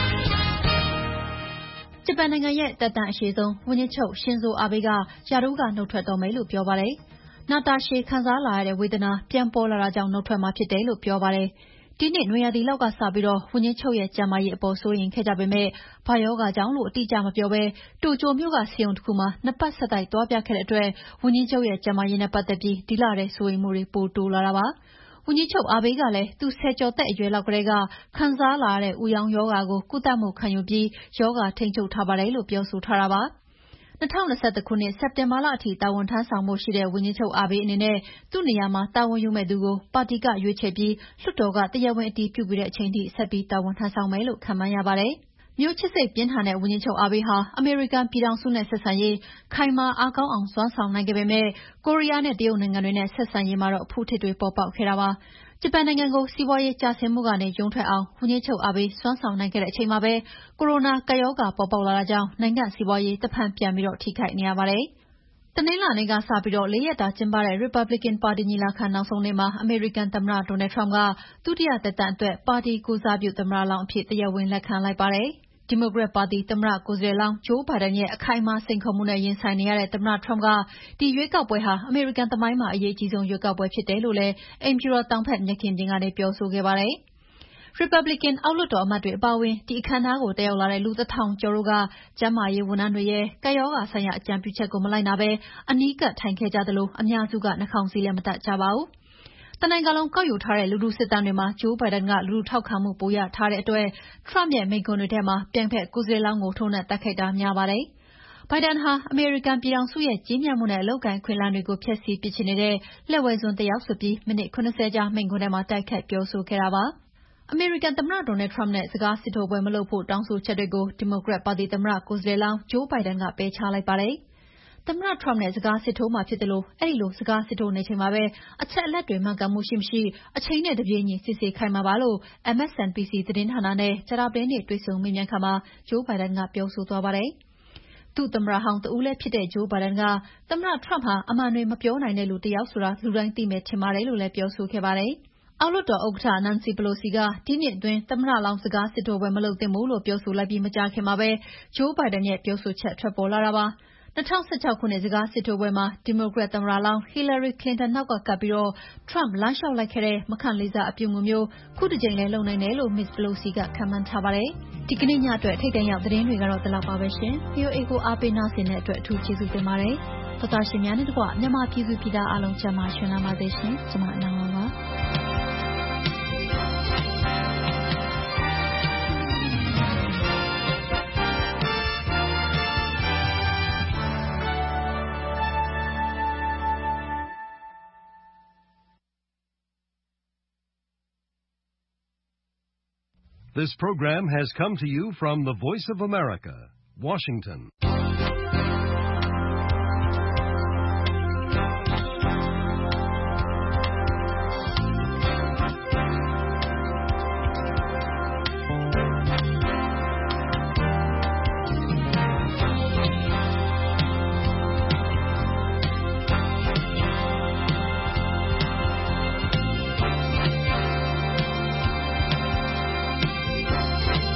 ဂျပန်နိုင်ငံရဲ့တက်တန့်အရှိဆုံးဝန်ကြီးချုပ်ရှင်ဇိုအာဘေးကရာထူးကနှုတ်ထွက်တော်မယ်လို့ပြောပါတယ်။နာတာရှည်ခံစားလာရတဲ့ဝေဒနာပြန်ပေါ်လာတာကြောင့်နှုတ်ထွက်မှာဖြစ်တယ်လို့ပြောပါတယ်။ဒီနေ့နွေရာသီလောက်ကစပြီးတော့ဝန်ကြီးချုပ်ရဲ့ကျန်းမာရေးအပေါ်စိုးရိမ်ခဲ့ကြပေမဲ့ဘာယောဂါကြောင့်လို့အတိအကျမပြောဘဲတိုကျိုမြို့ကဆေးရုံတစ်ခုမှာနှစ်ပတ်ဆက်တိုက်သွားပြခဲ့တဲ့အတွက်ဝန်ကြီးချုပ်ရဲ့ကျန်းမာရေးနဲ့ပတ်သက်ပြီးဒီလထဲစိုးရိမ်မှုတွေပိုတိုးလာတာပါ။ဝန်ကြီးချုပ်အာဘေးကလည်းသူဆယ်ကျော်သက်အရွယ်လောက်ကတည်းကခံစားလာရတဲ့ဥယောင်ရောဂါကိုကုသမှုခံယူပြီးရောဂါထိန်းချုပ်ထားပါတယ်လို့ပြောဆိုထားတာပါ။၂၀၂၁ခုနှစ်စက်တင်ဘာလအထိတာဝန်ထမ်းဆောင်ဖို့ရှိတဲ့ဝန်ကြီးချုပ်အာဘေးအနေနဲ့သူ့နေရာမှာတာဝန်ယူမဲ့သူကိုပါတီကရွေးချယ်ပြီးလွှတ်တော်ကတရားဝင်အတည်ပြုပြီးတဲ့အချိန်ထိဆက်ပြီးတာဝန်ထမ်းဆောင်မယ်လို့ခန့်မှန်းရပါတယ်။မျိုးချစ်စိတ်ပြင်းထန်တဲ့ဝန်ကြီးချုပ်အာဘေးဟာအမေရိကန်ပြည်ထောင်စုနဲ့ဆက်ဆံရေးခိုင်မာအားကောင်းအောင်စွမ်းဆောင်နိုင်ခဲ့ပေမဲ့ကိုရီးယားနဲ့တရုတ်နိုင်ငံတွေနဲ့ဆက်ဆံရေးမှာတော့အဖုထစ်တွေပေါ်ပေါက်ခဲ့တာပါ။ဂျပန်နိုင်ငံကိုစီးပွားရေးကျဆင်းမှုကနေရုန်းထွက်အောင်ဝန်ကြီးချုပ်အာဘေးစွမ်းဆောင်နိုင်ခဲ့တဲ့အချိန်မှာပဲကိုရိုနာကပ်ရောဂါပေါ်ပေါက်လာတာကြောင့်နိုင်ငံစီးပွားရေးတဖန်ပြန်ပြီးထိခိုက်နေရပါတယ်။တနင်္လာနေ့ကစပြီးလေးရက်တာကျင်းပတဲ့ Republican ပါတီညီလာခံနောက်ဆုံးနေ့မှာအမေရိကန်သမ္မတ Donald Trump ကဒုတိယသက်တမ်းအတွက်ပါတီကိုယ်စားပြုသမ္မတလောင်းအဖြစ်တရားဝင်လက်ခံလိုက်ပါတယ်။ဒီမိုကရက်ပါတီသမ္မတကိုယ်စားလှယ်လောင်းဂျိုးဘိုင်ဒန်ရဲ့အခိုင်အမာစိန်ခေါ်မှုနဲ့ရင်ဆိုင်နေရတဲ့သမ္မတ Trump ကဒီရွေးကောက်ပွဲဟာအမေရိကန်သမိုင်းမှာအရေးကြီးဆုံးရွေးကောက်ပွဲဖြစ်တယ်လို့လည်းအိမ်ဖြူတော်တောင်ဘက်မြက်ခင်းပြင်ကနေပြောဆိုခဲ့ပါတယ်။ Republican အောက်လွှတ်တော်အမတ်တွေအပါအဝင်ဒီအခမ်းအနားကိုတက်ရောက်လာတဲ့လူတစ်ထောင်ကျော်တို့ကကျန်းမာရေးဝန်ထမ်းတွေရဲ့ကပ်ရောဂါဆိုင်ရာအကြံပြုချက်ကိုမလိုက်နာဘဲအနီးကပ်ထိုင်ခဲ့ကြသလိုအများစုကနှာခေါင်းစည်းလည်းမတပ်ကြပါဘူး။တနိုင်ငံလုံးကောက်ယူထားတဲ့လူထုစစ်တမ်းတွေမှာဂျိုးဘိုင်ဒန်ကလူထုထောက်ခံမှုပိုရထားတဲ့အတွက် Trump ရဲ့မိန့်ခွန်းတွေထဲမှာပြိုင်ဖက်ကိုယ်စားလှယ်လောင်းကိုထိုးနှက်တိုက်ခိုက်တာများပါတယ်။ဘိုင်ဒန်ဟာအမေရိကန်ပြည်ထောင်စုရဲ့ကြီးမြတ်မှုနဲ့အလုပ်အကိုင်အခွင့်အလမ်းတွေကိုဖျက်ဆီးပစ်ချင်နေတဲ့လက်ဝဲစွန်းတစ်ယောက်ဆိုပြီးမိနစ်၇၀ကြာမိန့်ခွန်းထဲမှာတိုက်ခိုက်ပြောဆိုခဲ့တာပါ။အမေရိကန်သမ္မတ Donald Trump နဲ့စကားစစ်ထိုးပွဲမလုပ်ဖို့တောင်းဆိုချက်တွေကိုဒီမိုကရက်ပါတီသမ္မတကိုယ်စားလှယ်လောင်းဂျိုးဘိုင်ဒန်ကပယ်ချလိုက်ပါတယ်။သမ္မတ Trump နဲ့စကားစစ်ထိုးမှာဖြစ်တယ်လို့အဲဒီလိုစကားစစ်ထိုးနေချိန်မှာပဲအချက်အလက်တွေမှန်ကန်မှုရှိမရှိအချိန်နဲ့တပြေးညီစစ်ဆေးခိုင်းမှာပါလို့ M S N B C သတင်းဌာနနဲ့ကြာသပတေးနေ့တွေ့ဆုံမေးမြန်းခါမှာဂျိုးဘိုင်ဒန်ကပြောဆိုသွားပါတယ်။သူ့သမ္မတဟောင်းတဦးလည်းဖြစ်တဲ့ဂျိုးဘိုင်ဒန်ကသမ္မတ Trump ဟာအမှန်တွေမပြောနိုင်တဲ့လူတစ်ယောက်ဆိုတာလူတိုင်းသိမယ်ထင်ပါတယ်လို့လည်းပြောဆိုခဲ့ပါတယ်။အောက်လွှတ်တော်ဥက္ကဋ္ဌ Nancy Pelosi ကဒီနှစ်အတွင်းသမ္မတလောင်းစကားစစ်ထိုးပွဲမလုပ်သင့်ဘူးလို့ပြောဆိုလိုက်ပြီးမကြာခင်မှာပဲဂျိုးဘိုင်ဒန်ရဲ့ပြောဆိုချက်ထွက်ပေါ်လာတာပါ။၂၀၁၆ခုနှစ်စကားစစ်ထိုးပွဲမှာဒီမိုကရက်သမ္မတလောင်း Hillary Clinton နောက်ကကပ်ပြီး Trump လမ်းလျှောက်လိုက်ခဲ့တဲ့မခံလေးစားအပြုအမူမျိုးခုတစ်ကြိမ်လည်းလုပ်နိုင်တယ်လို့ မစ္စ Pelosi ကခန့်မှန်းထားပါတယ်။ဒီကနေ့ညအတွက်ထိပ်တန်းရောက်သတင်းတွေကတော့ဒီလောက်ပါပဲရှင်။ V O A ကိုအားပေးနားဆင်တဲ့အတွက်အထူးကျေးဇူးတင်ပါတယ်။သောတာရှင်များနဲ့တကွမြန်မာပြည်သူပြည်သားအားလုံးကျန်းမာရှင်နာပါစေရှင်။ကျွန်မအနန္တပါ This program has come to you from the Voice of America, Washington.